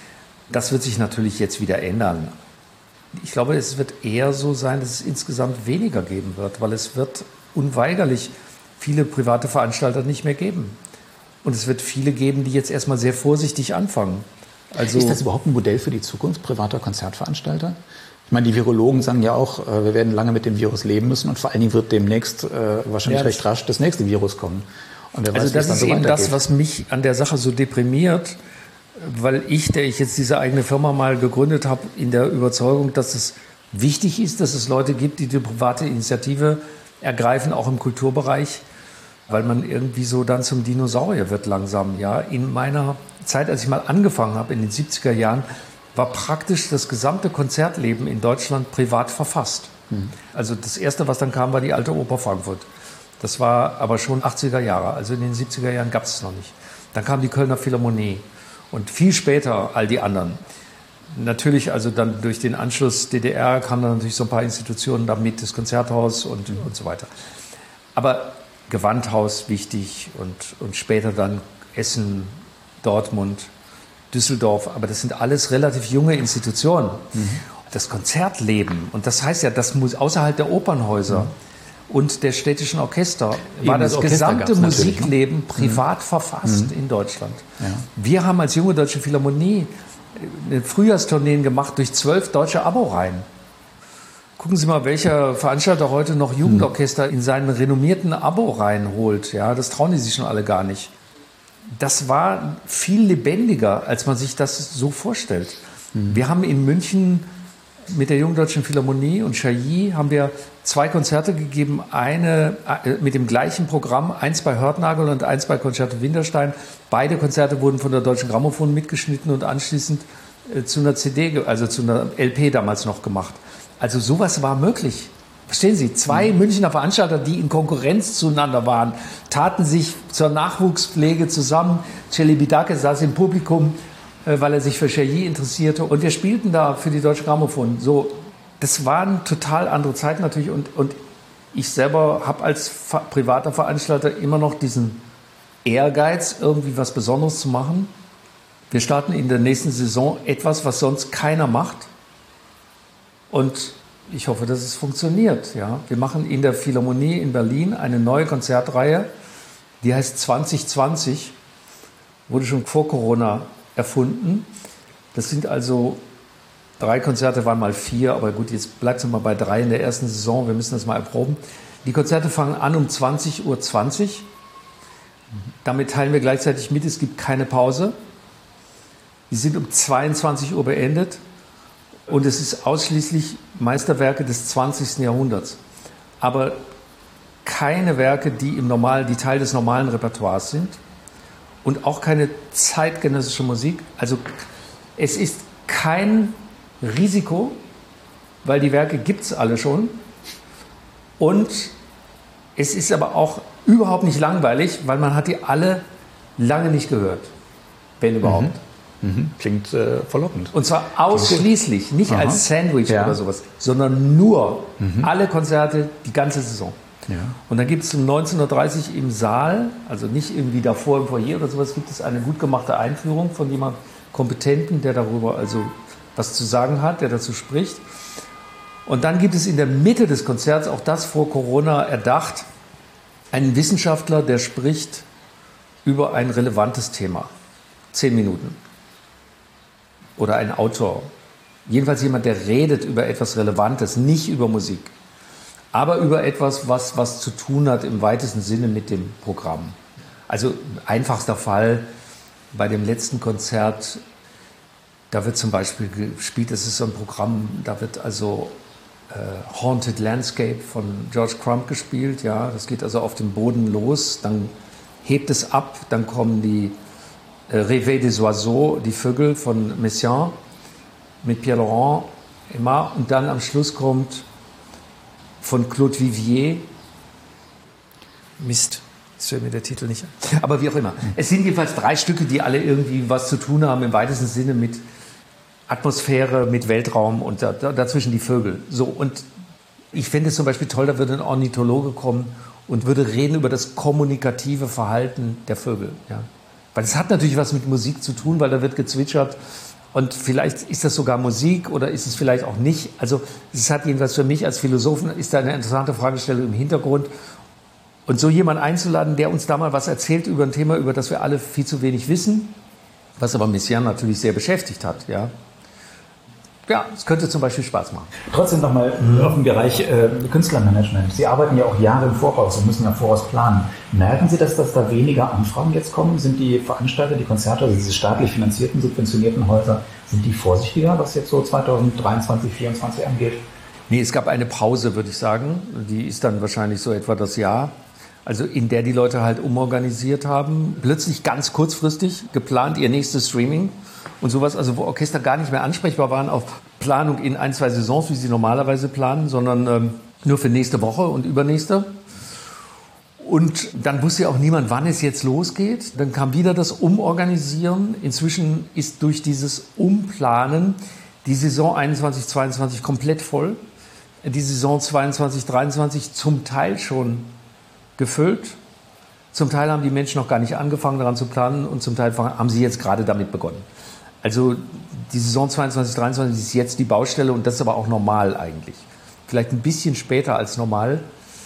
Speaker 2: Das wird sich natürlich jetzt wieder ändern. Ich glaube, es wird eher so sein, dass es insgesamt weniger geben wird, weil es wird unweigerlich viele private Veranstalter nicht mehr geben. Und es wird viele geben, die jetzt erstmal sehr vorsichtig anfangen.
Speaker 1: Also ist das überhaupt ein Modell für die Zukunft privater Konzertveranstalter? Ich meine, die Virologen sagen ja auch, wir werden lange mit dem Virus leben müssen und vor allen Dingen wird demnächst äh, wahrscheinlich ja, recht rasch das nächste Virus kommen. Und wer weiß,
Speaker 2: also das
Speaker 1: wie es
Speaker 2: ist
Speaker 1: dann so
Speaker 2: eben das, was mich an der Sache so deprimiert, weil ich, der ich jetzt diese eigene Firma mal gegründet habe, in der Überzeugung, dass es wichtig ist, dass es Leute gibt, die die private Initiative ergreifen, auch im Kulturbereich, weil man irgendwie so dann zum Dinosaurier wird langsam. Ja, in meiner Zeit, als ich mal angefangen habe, in den siebziger Jahren, war praktisch das gesamte Konzertleben in Deutschland privat verfasst. Mhm. Also das Erste, was dann kam, war die Alte Oper Frankfurt. Das war aber schon achtziger Jahre, also in den siebziger Jahren gab es es noch nicht. Dann kam die Kölner Philharmonie und viel später all die anderen. Natürlich, also dann durch den Anschluss D D R kamen dann natürlich so ein paar Institutionen damit, das Konzerthaus und, mhm. und so weiter. Aber Gewandhaus wichtig und, und später dann Essen, Dortmund, Düsseldorf. Aber das sind alles relativ junge Institutionen. Mhm. Das Konzertleben, und das heißt ja, das muss außerhalb der Opernhäuser mhm. und der städtischen Orchester, Eben war das, das gesamte Musikleben privat mhm. verfasst mhm. in Deutschland. Ja. Wir haben als Junge Deutsche Philharmonie Frühjahrstourneen gemacht durch zwölf deutsche Abo-Reihen. Gucken Sie mal, welcher Veranstalter heute noch Jugendorchester in seinen renommierten Abo reinholt. Ja, das trauen die sich schon alle gar nicht. Das war viel lebendiger, als man sich das so vorstellt. Mhm. Wir haben in München mit der Jungdeutschen Philharmonie und Chailly haben wir zwei Konzerte gegeben, eine mit dem gleichen Programm, eins bei Hörtnagel und eins bei Concerto Winterstein. Beide Konzerte wurden von der Deutschen Grammophon mitgeschnitten und anschließend zu einer C D, also zu einer L P damals noch gemacht. Also sowas war möglich. Verstehen Sie, zwei mhm. Münchner Veranstalter, die in Konkurrenz zueinander waren, taten sich zur Nachwuchspflege zusammen. Celibidache saß im Publikum, weil er sich für Chailly interessierte. Und wir spielten da für die Deutsche Grammophon. So, das waren total andere Zeiten natürlich. Und, und Ich selber habe als privater Veranstalter immer noch diesen Ehrgeiz, irgendwie was Besonderes zu machen. Wir starten in der nächsten Saison etwas, was sonst keiner macht. Und ich hoffe, dass es funktioniert. Ja. Wir machen in der Philharmonie in Berlin eine neue Konzertreihe, die heißt zwanzig zwanzig, wurde schon vor Corona erfunden. Das sind also drei Konzerte, waren mal vier, aber gut, jetzt bleibt es mal bei drei in der ersten Saison. Wir müssen das mal erproben. Die Konzerte fangen an um zwanzig Uhr zwanzig. Damit teilen wir gleichzeitig mit, es gibt keine Pause. Die sind um zweiundzwanzig Uhr beendet und es ist ausschließlich Meisterwerke des zwanzigsten Jahrhunderts. Aber keine Werke, die, im Normal, die Teil des normalen Repertoires sind und auch keine zeitgenössische Musik. Also es ist kein Risiko, weil die Werke gibt es alle schon. Und es ist aber auch überhaupt nicht langweilig, weil man hat die alle lange nicht gehört, wenn überhaupt.
Speaker 1: Mhm. Mhm. Klingt äh, verlockend.
Speaker 2: Und zwar ausschließlich, nicht Aha. als Sandwich ja. oder sowas, sondern nur mhm. alle Konzerte, die ganze Saison.
Speaker 1: Ja.
Speaker 2: Und dann gibt es um neunzehn Uhr dreißig im Saal, also nicht irgendwie davor im Foyer oder sowas, gibt es eine gut gemachte Einführung von jemandem Kompetenten, der darüber also was zu sagen hat, der dazu spricht. Und dann gibt es in der Mitte des Konzerts, auch das vor Corona erdacht, einen Wissenschaftler, der spricht über ein relevantes Thema. Zehn Minuten. Oder ein Autor. Jedenfalls jemand, der redet über etwas Relevantes, nicht über Musik. Aber über etwas, was, was zu tun hat im weitesten Sinne mit dem Programm. Also einfachster Fall bei dem letzten Konzert, da wird zum Beispiel gespielt, das ist so ein Programm, da wird also äh, Haunted Landscape von George Crumb gespielt. Ja, das geht also auf dem Boden los, dann hebt es ab, dann kommen die äh, Réveil des Oiseaux, die Vögel von Messiaen mit Pierre-Laurent Aimard und dann am Schluss kommt von Claude Vivier, Mist, jetzt fällt mir der Titel nicht ein, aber wie auch immer. Es sind jedenfalls drei Stücke, die alle irgendwie was zu tun haben, im weitesten Sinne mit Atmosphäre, mit Weltraum und da, da, dazwischen die Vögel. So, und ich fände es zum Beispiel toll, da würde ein Ornithologe kommen und würde reden über das kommunikative Verhalten der Vögel. Ja. Weil es hat natürlich was mit Musik zu tun, weil da wird gezwitschert. Und vielleicht ist das sogar Musik oder ist es vielleicht auch nicht. Also es hat jedenfalls für mich als Philosophen ist da eine interessante Fragestellung im Hintergrund. Und so jemanden einzuladen, der uns da mal was erzählt über ein Thema, über das wir alle viel zu wenig wissen, was aber Messiaen natürlich sehr beschäftigt hat. Ja, ja, es könnte zum Beispiel Spaß machen.
Speaker 1: Trotzdem nochmal auf den Bereich äh, Künstlermanagement. Sie arbeiten ja auch Jahre im Voraus und müssen ja voraus planen. Merken Sie, dass, dass da weniger Anfragen jetzt kommen? Sind die Veranstalter, die Konzerte, also diese staatlich finanzierten, subventionierten Häuser, sind die vorsichtiger, was jetzt so zwanzig dreiundzwanzig, vierundzwanzig angeht?
Speaker 2: Nee, es gab eine Pause, würde ich sagen. Die ist dann wahrscheinlich so etwa das Jahr. Also in der die Leute halt umorganisiert haben. Plötzlich ganz kurzfristig geplant ihr nächstes Streaming. Und sowas, also wo Orchester gar nicht mehr ansprechbar waren auf Planung in ein, zwei Saisons, wie sie normalerweise planen, sondern ähm, nur für nächste Woche und übernächste. Und dann wusste ja auch niemand, wann es jetzt losgeht. Dann kam wieder das Umorganisieren. Inzwischen ist durch dieses Umplanen die Saison einundzwanzig zweiundzwanzig komplett voll. Die Saison zweiundzwanzig dreiundzwanzig zum Teil schon gefüllt. Zum Teil haben die Menschen noch gar nicht angefangen, daran zu planen und zum Teil haben sie jetzt gerade damit begonnen. Also die Saison zweiundzwanzig dreiundzwanzig ist jetzt die Baustelle und das ist aber auch normal eigentlich. Vielleicht ein bisschen später als normal,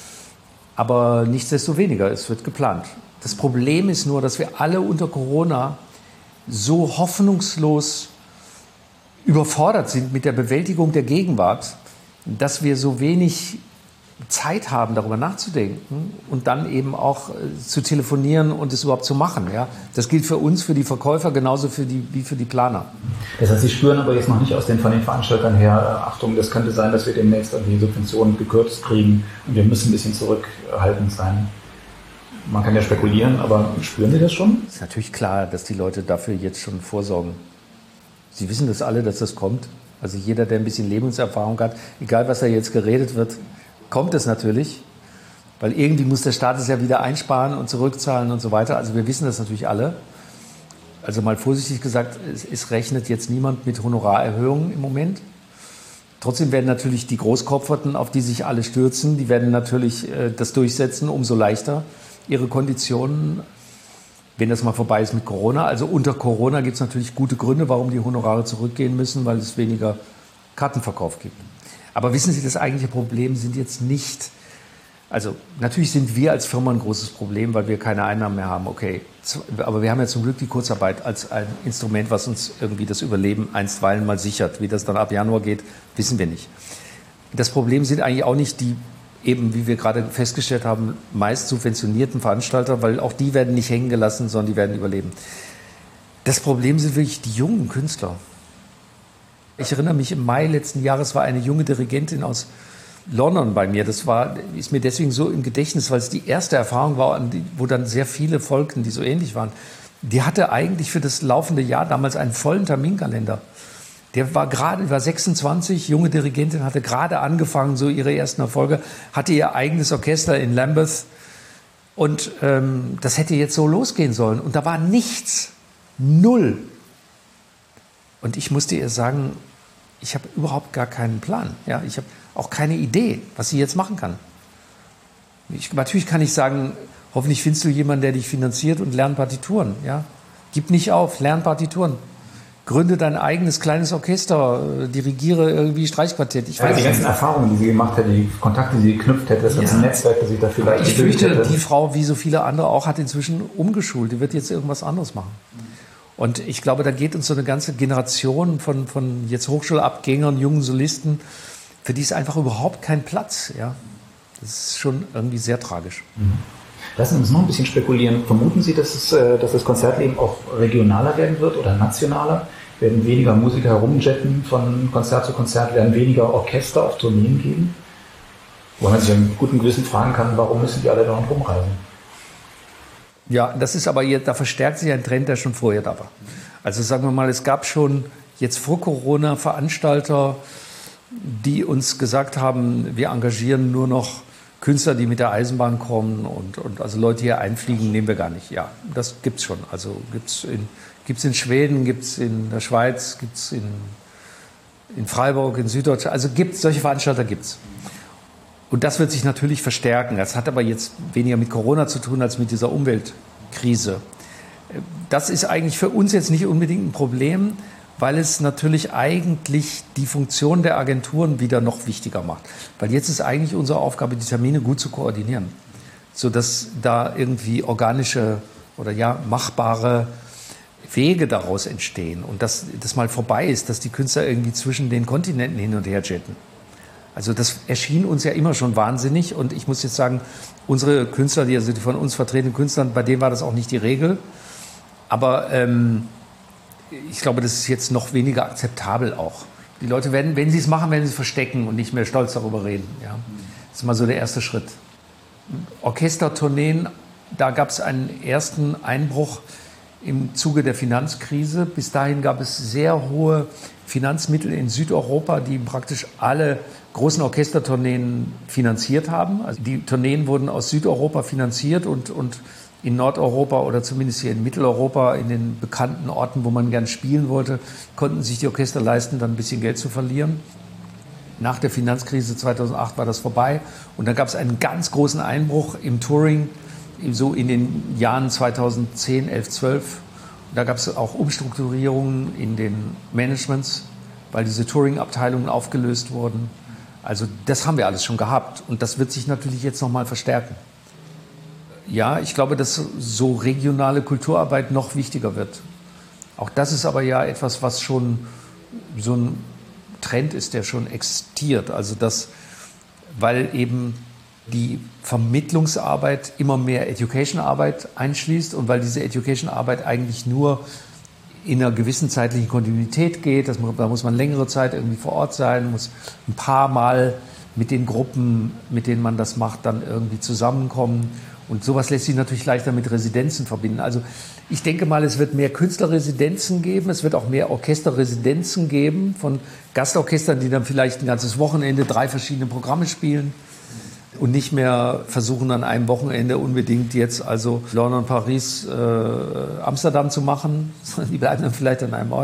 Speaker 2: aber nichtsdestoweniger, es wird geplant. Das Problem ist nur, dass wir alle unter Corona so hoffnungslos überfordert sind mit der Bewältigung der Gegenwart, dass wir so wenig Zeit haben, darüber nachzudenken und dann eben auch äh, zu telefonieren und es überhaupt zu machen. Ja? Das gilt für uns, für die Verkäufer, genauso für die, wie für die Planer.
Speaker 1: Das heißt, Sie spüren aber jetzt noch nicht aus den, von den Veranstaltern her, äh, Achtung, das könnte sein, dass wir demnächst irgendwie Subventionen gekürzt kriegen und wir müssen ein bisschen zurückhaltend sein. Man kann ja spekulieren, aber spüren Sie das schon?
Speaker 2: Es ist natürlich klar, dass die Leute dafür jetzt schon vorsorgen. Sie wissen das alle, dass das kommt. Also jeder, der ein bisschen Lebenserfahrung hat, egal was da jetzt geredet wird, kommt es natürlich, weil irgendwie muss der Staat es ja wieder einsparen und zurückzahlen und so weiter. Also wir wissen das natürlich alle. Also mal vorsichtig gesagt, es, es rechnet jetzt niemand mit Honorarerhöhungen im Moment. Trotzdem werden natürlich die Großkopferten, auf die sich alle stürzen, die werden natürlich äh, das durchsetzen, umso leichter ihre Konditionen, wenn das mal vorbei ist mit Corona. Also unter Corona gibt es natürlich gute Gründe, warum die Honorare zurückgehen müssen, weil es weniger Kartenverkauf gibt. Aber wissen Sie, das eigentliche Problem sind jetzt nicht, also natürlich sind wir als Firma ein großes Problem, weil wir keine Einnahmen mehr haben, okay. Aber wir haben ja zum Glück die Kurzarbeit als ein Instrument, was uns irgendwie das Überleben einstweilen mal sichert. Wie das dann ab Januar geht, wissen wir nicht. Das Problem sind eigentlich auch nicht die, eben wie wir gerade festgestellt haben, meist subventionierten Veranstalter, weil auch die werden nicht hängen gelassen, sondern die werden überleben. Das Problem sind wirklich die jungen Künstler. Ich erinnere mich, im Mai letzten Jahres war eine junge Dirigentin aus London bei mir. Das war, ist mir deswegen so im Gedächtnis, weil es die erste Erfahrung war, wo dann sehr viele folgten, die so ähnlich waren. Die hatte eigentlich für das laufende Jahr damals einen vollen Terminkalender. Der war gerade, war sechsundzwanzig, junge Dirigentin, hatte gerade angefangen, so ihre ersten Erfolge, hatte ihr eigenes Orchester in Lambeth. Und ähm, das hätte jetzt so losgehen sollen. Und da war nichts. Null. Und ich musste ihr sagen, ich habe überhaupt gar keinen Plan. Ja, ich habe auch keine Idee, was sie jetzt machen kann. Ich, natürlich kann ich sagen, hoffentlich findest du jemanden, der dich finanziert und lern Partituren. Ja? Gib nicht auf, lern Partituren. Gründe dein eigenes kleines Orchester, dirigiere irgendwie Streichquartett. Ich
Speaker 1: ja,
Speaker 2: weiß
Speaker 1: die ganzen
Speaker 2: nicht.
Speaker 1: Erfahrungen, die sie gemacht hätte, die Kontakte, die sie geknüpft hätte, das ganze ja. Netzwerk, das sie da vielleicht
Speaker 2: Ich fürchte,
Speaker 1: hätte.
Speaker 2: die Frau, wie so viele andere auch, hat inzwischen umgeschult. Die wird jetzt irgendwas anderes machen. Und ich glaube, da geht uns so eine ganze Generation von, von jetzt Hochschulabgängern, jungen Solisten, für die ist einfach überhaupt kein Platz. Ja? Das ist schon irgendwie sehr tragisch.
Speaker 1: Mhm. Lassen Sie uns noch ein bisschen spekulieren. Vermuten Sie, dass, es, dass das Konzertleben auch regionaler werden wird oder nationaler? Werden weniger Musiker herumjetten von Konzert zu Konzert? Werden weniger Orchester auf Tourneen geben? Wo man sich mit gutem Gewissen fragen kann, warum müssen die alle da rumreisen?
Speaker 2: Ja, das ist aber jetzt, da verstärkt sich ein Trend, der schon vorher da war. Also sagen wir mal, es gab schon jetzt vor Corona Veranstalter, die uns gesagt haben, wir engagieren nur noch Künstler, die mit der Eisenbahn kommen und, und also Leute hier einfliegen, nehmen wir gar nicht. Ja, das gibt's schon. Also gibt's in, gibt's in Schweden, gibt's in der Schweiz, gibt's in, in Freiburg, in Süddeutschland. Also gibt's, solche Veranstalter gibt's. Und das wird sich natürlich verstärken. Das hat aber jetzt weniger mit Corona zu tun als mit dieser Umweltkrise. Das ist eigentlich für uns jetzt nicht unbedingt ein Problem, weil es natürlich eigentlich die Funktion der Agenturen wieder noch wichtiger macht. Weil jetzt ist eigentlich unsere Aufgabe, die Termine gut zu koordinieren, sodass da irgendwie organische oder ja machbare Wege daraus entstehen und dass das mal vorbei ist, dass die Künstler irgendwie zwischen den Kontinenten hin und her jetten. Also das erschien uns ja immer schon wahnsinnig und ich muss jetzt sagen, unsere Künstler, die also die von uns vertretenen Künstler, bei denen war das auch nicht die Regel. Aber ähm, ich glaube, das ist jetzt noch weniger akzeptabel auch. Die Leute werden, wenn sie es machen, werden sie es verstecken und nicht mehr stolz darüber reden. Ja. Das ist mal so der erste Schritt. Orchestertourneen, da gab es einen ersten Einbruch im Zuge der Finanzkrise. Bis dahin gab es sehr hohe Finanzmittel in Südeuropa, die praktisch alle großen Orchestertourneen finanziert haben. Also die Tourneen wurden aus Südeuropa finanziert und, und in Nordeuropa oder zumindest hier in Mitteleuropa, in den bekannten Orten, wo man gern spielen wollte, konnten sich die Orchester leisten, dann ein bisschen Geld zu verlieren. Nach der Finanzkrise zweitausendacht war das vorbei und dann gab es einen ganz großen Einbruch im Touring, so in den Jahren zweitausendzehn, elf, zwölf. Da gab es auch Umstrukturierungen in den Managements, weil diese Touring-Abteilungen aufgelöst wurden. Also das haben wir alles schon gehabt und das wird sich natürlich jetzt nochmal verstärken. Ja, ich glaube, dass so regionale Kulturarbeit noch wichtiger wird. Auch das ist aber ja etwas, was schon so ein Trend ist, der schon existiert. Also das, weil eben die Vermittlungsarbeit immer mehr Education-Arbeit einschließt und weil diese Education-Arbeit eigentlich nur in einer gewissen zeitlichen Kontinuität geht. Das, da muss man längere Zeit irgendwie vor Ort sein, muss ein paar Mal mit den Gruppen, mit denen man das macht, dann irgendwie zusammenkommen. Und sowas lässt sich natürlich leichter mit Residenzen verbinden. Also ich denke mal, es wird mehr Künstlerresidenzen geben, es wird auch mehr Orchesterresidenzen geben von Gastorchestern, die dann vielleicht ein ganzes Wochenende drei verschiedene Programme spielen und nicht mehr versuchen, an einem Wochenende unbedingt jetzt also London, Paris, äh, Amsterdam zu machen, sondern die bleiben dann vielleicht an einem Ort.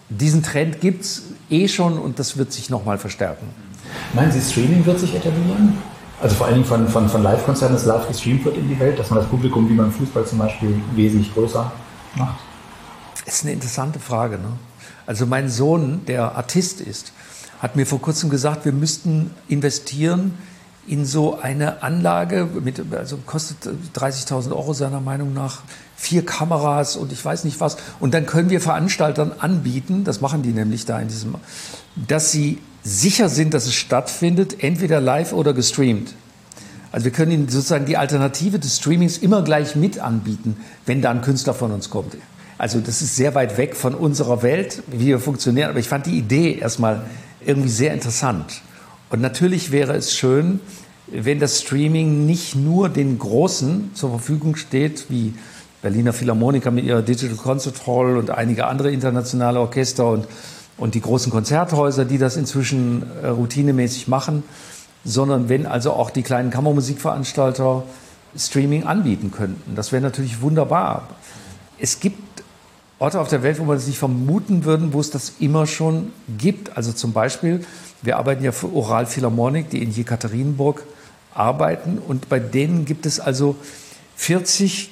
Speaker 2: diesen Trend gibt es eh schon und das wird sich nochmal verstärken.
Speaker 1: Meinen Sie, Streaming wird sich etablieren? Also vor allen Dingen von, von, von Live-Konzerten, das live gestreamt wird in die Welt, dass man das Publikum wie beim Fußball zum Beispiel wesentlich größer macht?
Speaker 2: Das ist eine interessante Frage. Ne? Also mein Sohn, der Artist ist, hat mir vor kurzem gesagt, wir müssten investieren in so eine Anlage, mit, also kostet dreißigtausend Euro seiner Meinung nach, vier Kameras und ich weiß nicht was. Und dann können wir Veranstaltern anbieten, das machen die nämlich da in diesem, dass sie sicher sind, dass es stattfindet, entweder live oder gestreamt. Also wir können ihnen sozusagen die Alternative des Streamings immer gleich mit anbieten, wenn da ein Künstler von uns kommt. Also das ist sehr weit weg von unserer Welt, wie wir funktionieren. Aber ich fand die Idee erstmal irgendwie sehr interessant. Und natürlich wäre es schön, wenn das Streaming nicht nur den Großen zur Verfügung steht, wie Berliner Philharmoniker mit ihrer Digital Concert Hall und einige andere internationale Orchester und, und die großen Konzerthäuser, die das inzwischen äh, routinemäßig machen, sondern wenn also auch die kleinen Kammermusikveranstalter Streaming anbieten könnten. Das wäre natürlich wunderbar. Es gibt Orte auf der Welt, wo man das nicht vermuten würde, wo es das immer schon gibt. Also zum Beispiel, wir arbeiten ja für Oral Philharmonic, die in Jekaterinburg arbeiten. Und bei denen gibt es also vierzig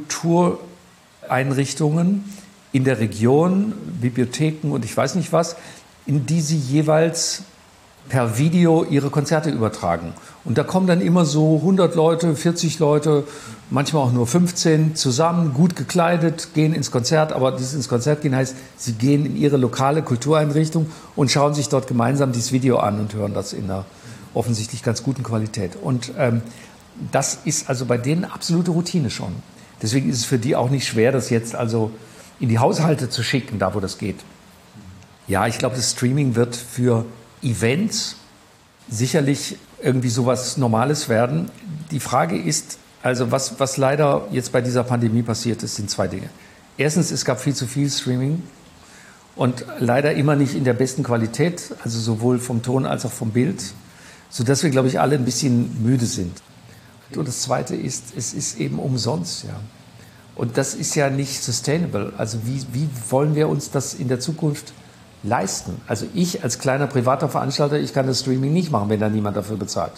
Speaker 2: Kultureinrichtungen in der Region, Bibliotheken und ich weiß nicht was, in die sie jeweils per Video ihre Konzerte übertragen. Und da kommen dann immer so hundert Leute, vierzig Leute, manchmal auch nur fünfzehn zusammen, gut gekleidet, gehen ins Konzert. Aber dieses ins Konzert gehen heißt, sie gehen in ihre lokale Kultureinrichtung und schauen sich dort gemeinsam dieses Video an und hören das in einer offensichtlich ganz guten Qualität. Und ähm, das ist also bei denen absolute Routine schon. Deswegen ist es für die auch nicht schwer, das jetzt also in die Haushalte zu schicken, da wo das geht. Ja, ich glaube, das Streaming wird für Events sicherlich irgendwie sowas Normales werden. Die Frage ist, also was, was leider jetzt bei dieser Pandemie passiert ist, sind zwei Dinge. Erstens, es gab viel zu viel Streaming und leider immer nicht in der besten Qualität, also sowohl vom Ton als auch vom Bild, sodass wir, glaube ich, alle ein bisschen müde sind. Und das Zweite ist, es ist eben umsonst, ja. Und das ist ja nicht sustainable. Also wie, wie wollen wir uns das in der Zukunft leisten? Also ich als kleiner privater Veranstalter, ich kann das Streaming nicht machen, wenn da niemand dafür bezahlt.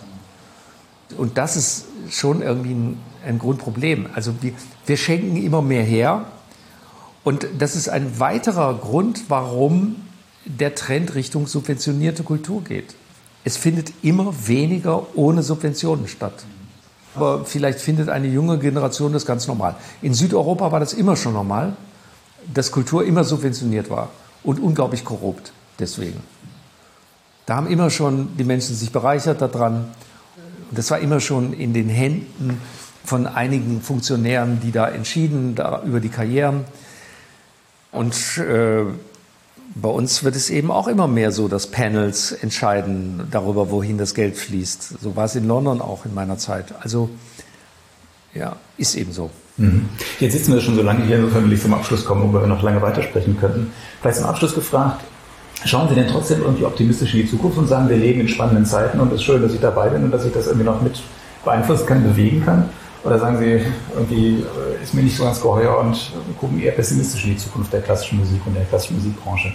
Speaker 2: Und das ist schon irgendwie ein, ein Grundproblem. Also wir, wir schenken immer mehr her und das ist ein weiterer Grund, warum der Trend Richtung subventionierte Kultur geht. Es findet immer weniger ohne Subventionen statt. Aber vielleicht findet eine junge Generation das ganz normal. In Südeuropa war das immer schon normal, dass Kultur immer subventioniert war. Und unglaublich korrupt deswegen. Da haben immer schon die Menschen sich bereichert daran. Und das war immer schon in den Händen von einigen Funktionären, die da entschieden da über die Karrieren. Und äh, bei uns wird es eben auch immer mehr so, dass Panels entscheiden darüber, wohin das Geld fließt. So war es in London auch in meiner Zeit. Also ja, ist eben so.
Speaker 1: Mhm. Jetzt sitzen wir schon so lange hier, insofern will ich zum Abschluss kommen, wo wir noch lange weitersprechen könnten. Vielleicht zum Abschluss gefragt, schauen Sie denn trotzdem irgendwie optimistisch in die Zukunft und sagen, wir leben in spannenden Zeiten und es ist schön, dass ich dabei bin und dass ich das irgendwie noch mit beeinflussen kann, bewegen kann? Oder sagen Sie, irgendwie ist mir nicht so ganz geheuer und gucken eher pessimistisch in die Zukunft der klassischen Musik und der klassischen Musikbranche?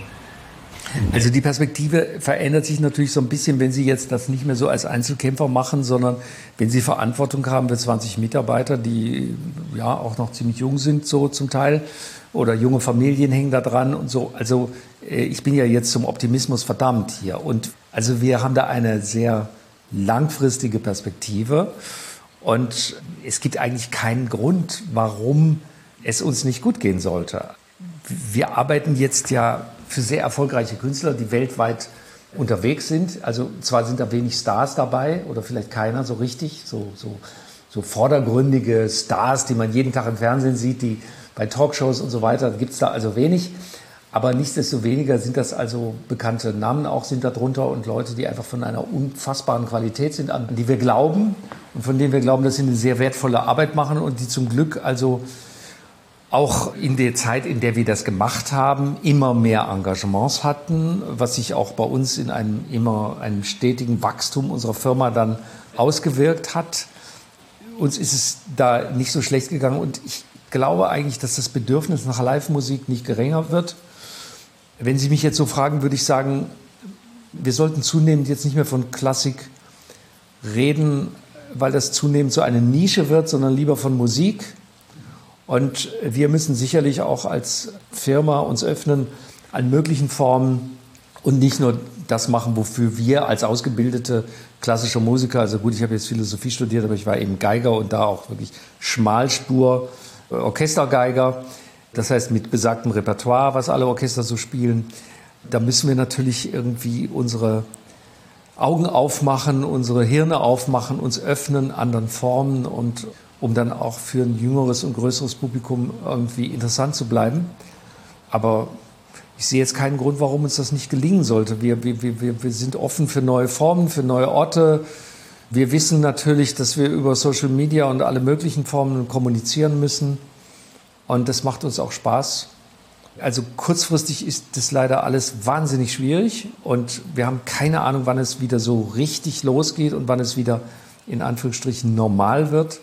Speaker 2: Also die Perspektive verändert sich natürlich so ein bisschen, wenn Sie jetzt das nicht mehr so als Einzelkämpfer machen, sondern wenn Sie Verantwortung haben für zwanzig Mitarbeiter, die ja auch noch ziemlich jung sind, so zum Teil, oder junge Familien hängen da dran und so. Also ich bin ja jetzt zum Optimismus verdammt hier. Und also wir haben da eine sehr langfristige Perspektive und es gibt eigentlich keinen Grund, warum es uns nicht gut gehen sollte. Wir arbeiten jetzt ja für sehr erfolgreiche Künstler, die weltweit unterwegs sind. Also zwar sind da wenig Stars dabei oder vielleicht keiner so richtig, so, so, so vordergründige Stars, die man jeden Tag im Fernsehen sieht, die bei Talkshows und so weiter, gibt es da also wenig. Aber nichtsdestoweniger sind das also bekannte Namen auch sind da drunter und Leute, die einfach von einer unfassbaren Qualität sind, an die wir glauben und von denen wir glauben, dass sie eine sehr wertvolle Arbeit machen und die zum Glück also auch in der Zeit, in der wir das gemacht haben, immer mehr Engagements hatten, was sich auch bei uns in einem immer einem stetigen Wachstum unserer Firma dann ausgewirkt hat. Uns ist es da nicht so schlecht gegangen und ich glaube eigentlich, dass das Bedürfnis nach Live-Musik nicht geringer wird. Wenn Sie mich jetzt so fragen, würde ich sagen, wir sollten zunehmend jetzt nicht mehr von Klassik reden, weil das zunehmend so eine Nische wird, sondern lieber von Musik. Und wir müssen sicherlich auch als Firma uns öffnen an möglichen Formen und nicht nur das machen, wofür wir als ausgebildete klassische Musiker, also gut, ich habe jetzt Philosophie studiert, aber ich war eben Geiger und da auch wirklich Schmalspur, Orchestergeiger, das heißt mit besagtem Repertoire, was alle Orchester so spielen. Da müssen wir natürlich irgendwie unsere Augen aufmachen, unsere Hirne aufmachen, uns öffnen, anderen Formen und um dann auch für ein jüngeres und größeres Publikum irgendwie interessant zu bleiben. Aber ich sehe jetzt keinen Grund, warum uns das nicht gelingen sollte. Wir, wir, wir, wir sind offen für neue Formen, für neue Orte. Wir wissen natürlich, dass wir über Social Media und alle möglichen Formen kommunizieren müssen. Und das macht uns auch Spaß. Also kurzfristig ist das leider alles wahnsinnig schwierig. Und wir haben keine Ahnung, wann es wieder so richtig losgeht und wann es wieder in Anführungsstrichen normal wird.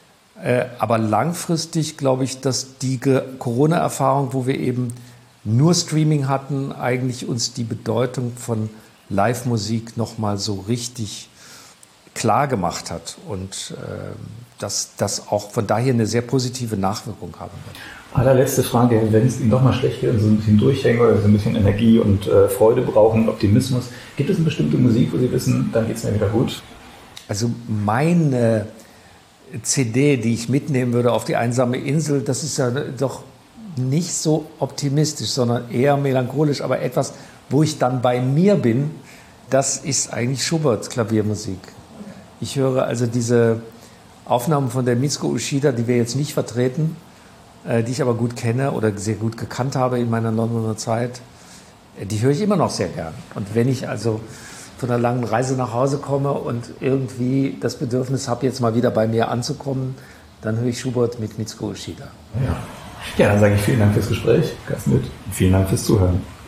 Speaker 2: Aber langfristig glaube ich, dass die Corona-Erfahrung, wo wir eben nur Streaming hatten, eigentlich uns die Bedeutung von Live-Musik nochmal so richtig klar gemacht hat und äh, dass das auch von daher eine sehr positive Nachwirkung haben wird.
Speaker 1: Allerletzte Frage, wenn es Ihnen doch mal schlecht geht und so ein bisschen durchhängen oder so ein bisschen Energie und äh, Freude brauchen, Optimismus, gibt es eine bestimmte Musik, wo Sie wissen, dann geht es mir wieder gut?
Speaker 2: Also meine C D, die ich mitnehmen würde auf die einsame Insel, das ist ja doch nicht so optimistisch, sondern eher melancholisch, aber etwas, wo ich dann bei mir bin, das ist eigentlich Schuberts Klaviermusik. Ich höre also diese Aufnahmen von der Mitsuko Uchida, die wir jetzt nicht vertreten, äh, die ich aber gut kenne oder sehr gut gekannt habe in meiner Londoner Zeit, die höre ich immer noch sehr gern. Und wenn ich also von einer langen Reise nach Hause komme und irgendwie das Bedürfnis habe, jetzt mal wieder bei mir anzukommen, dann höre ich Schubert mit Mitsuko Uchida.
Speaker 1: Ja. Ja, dann sage ich vielen Dank fürs Gespräch, Carsten Lüth. Vielen Dank fürs Zuhören.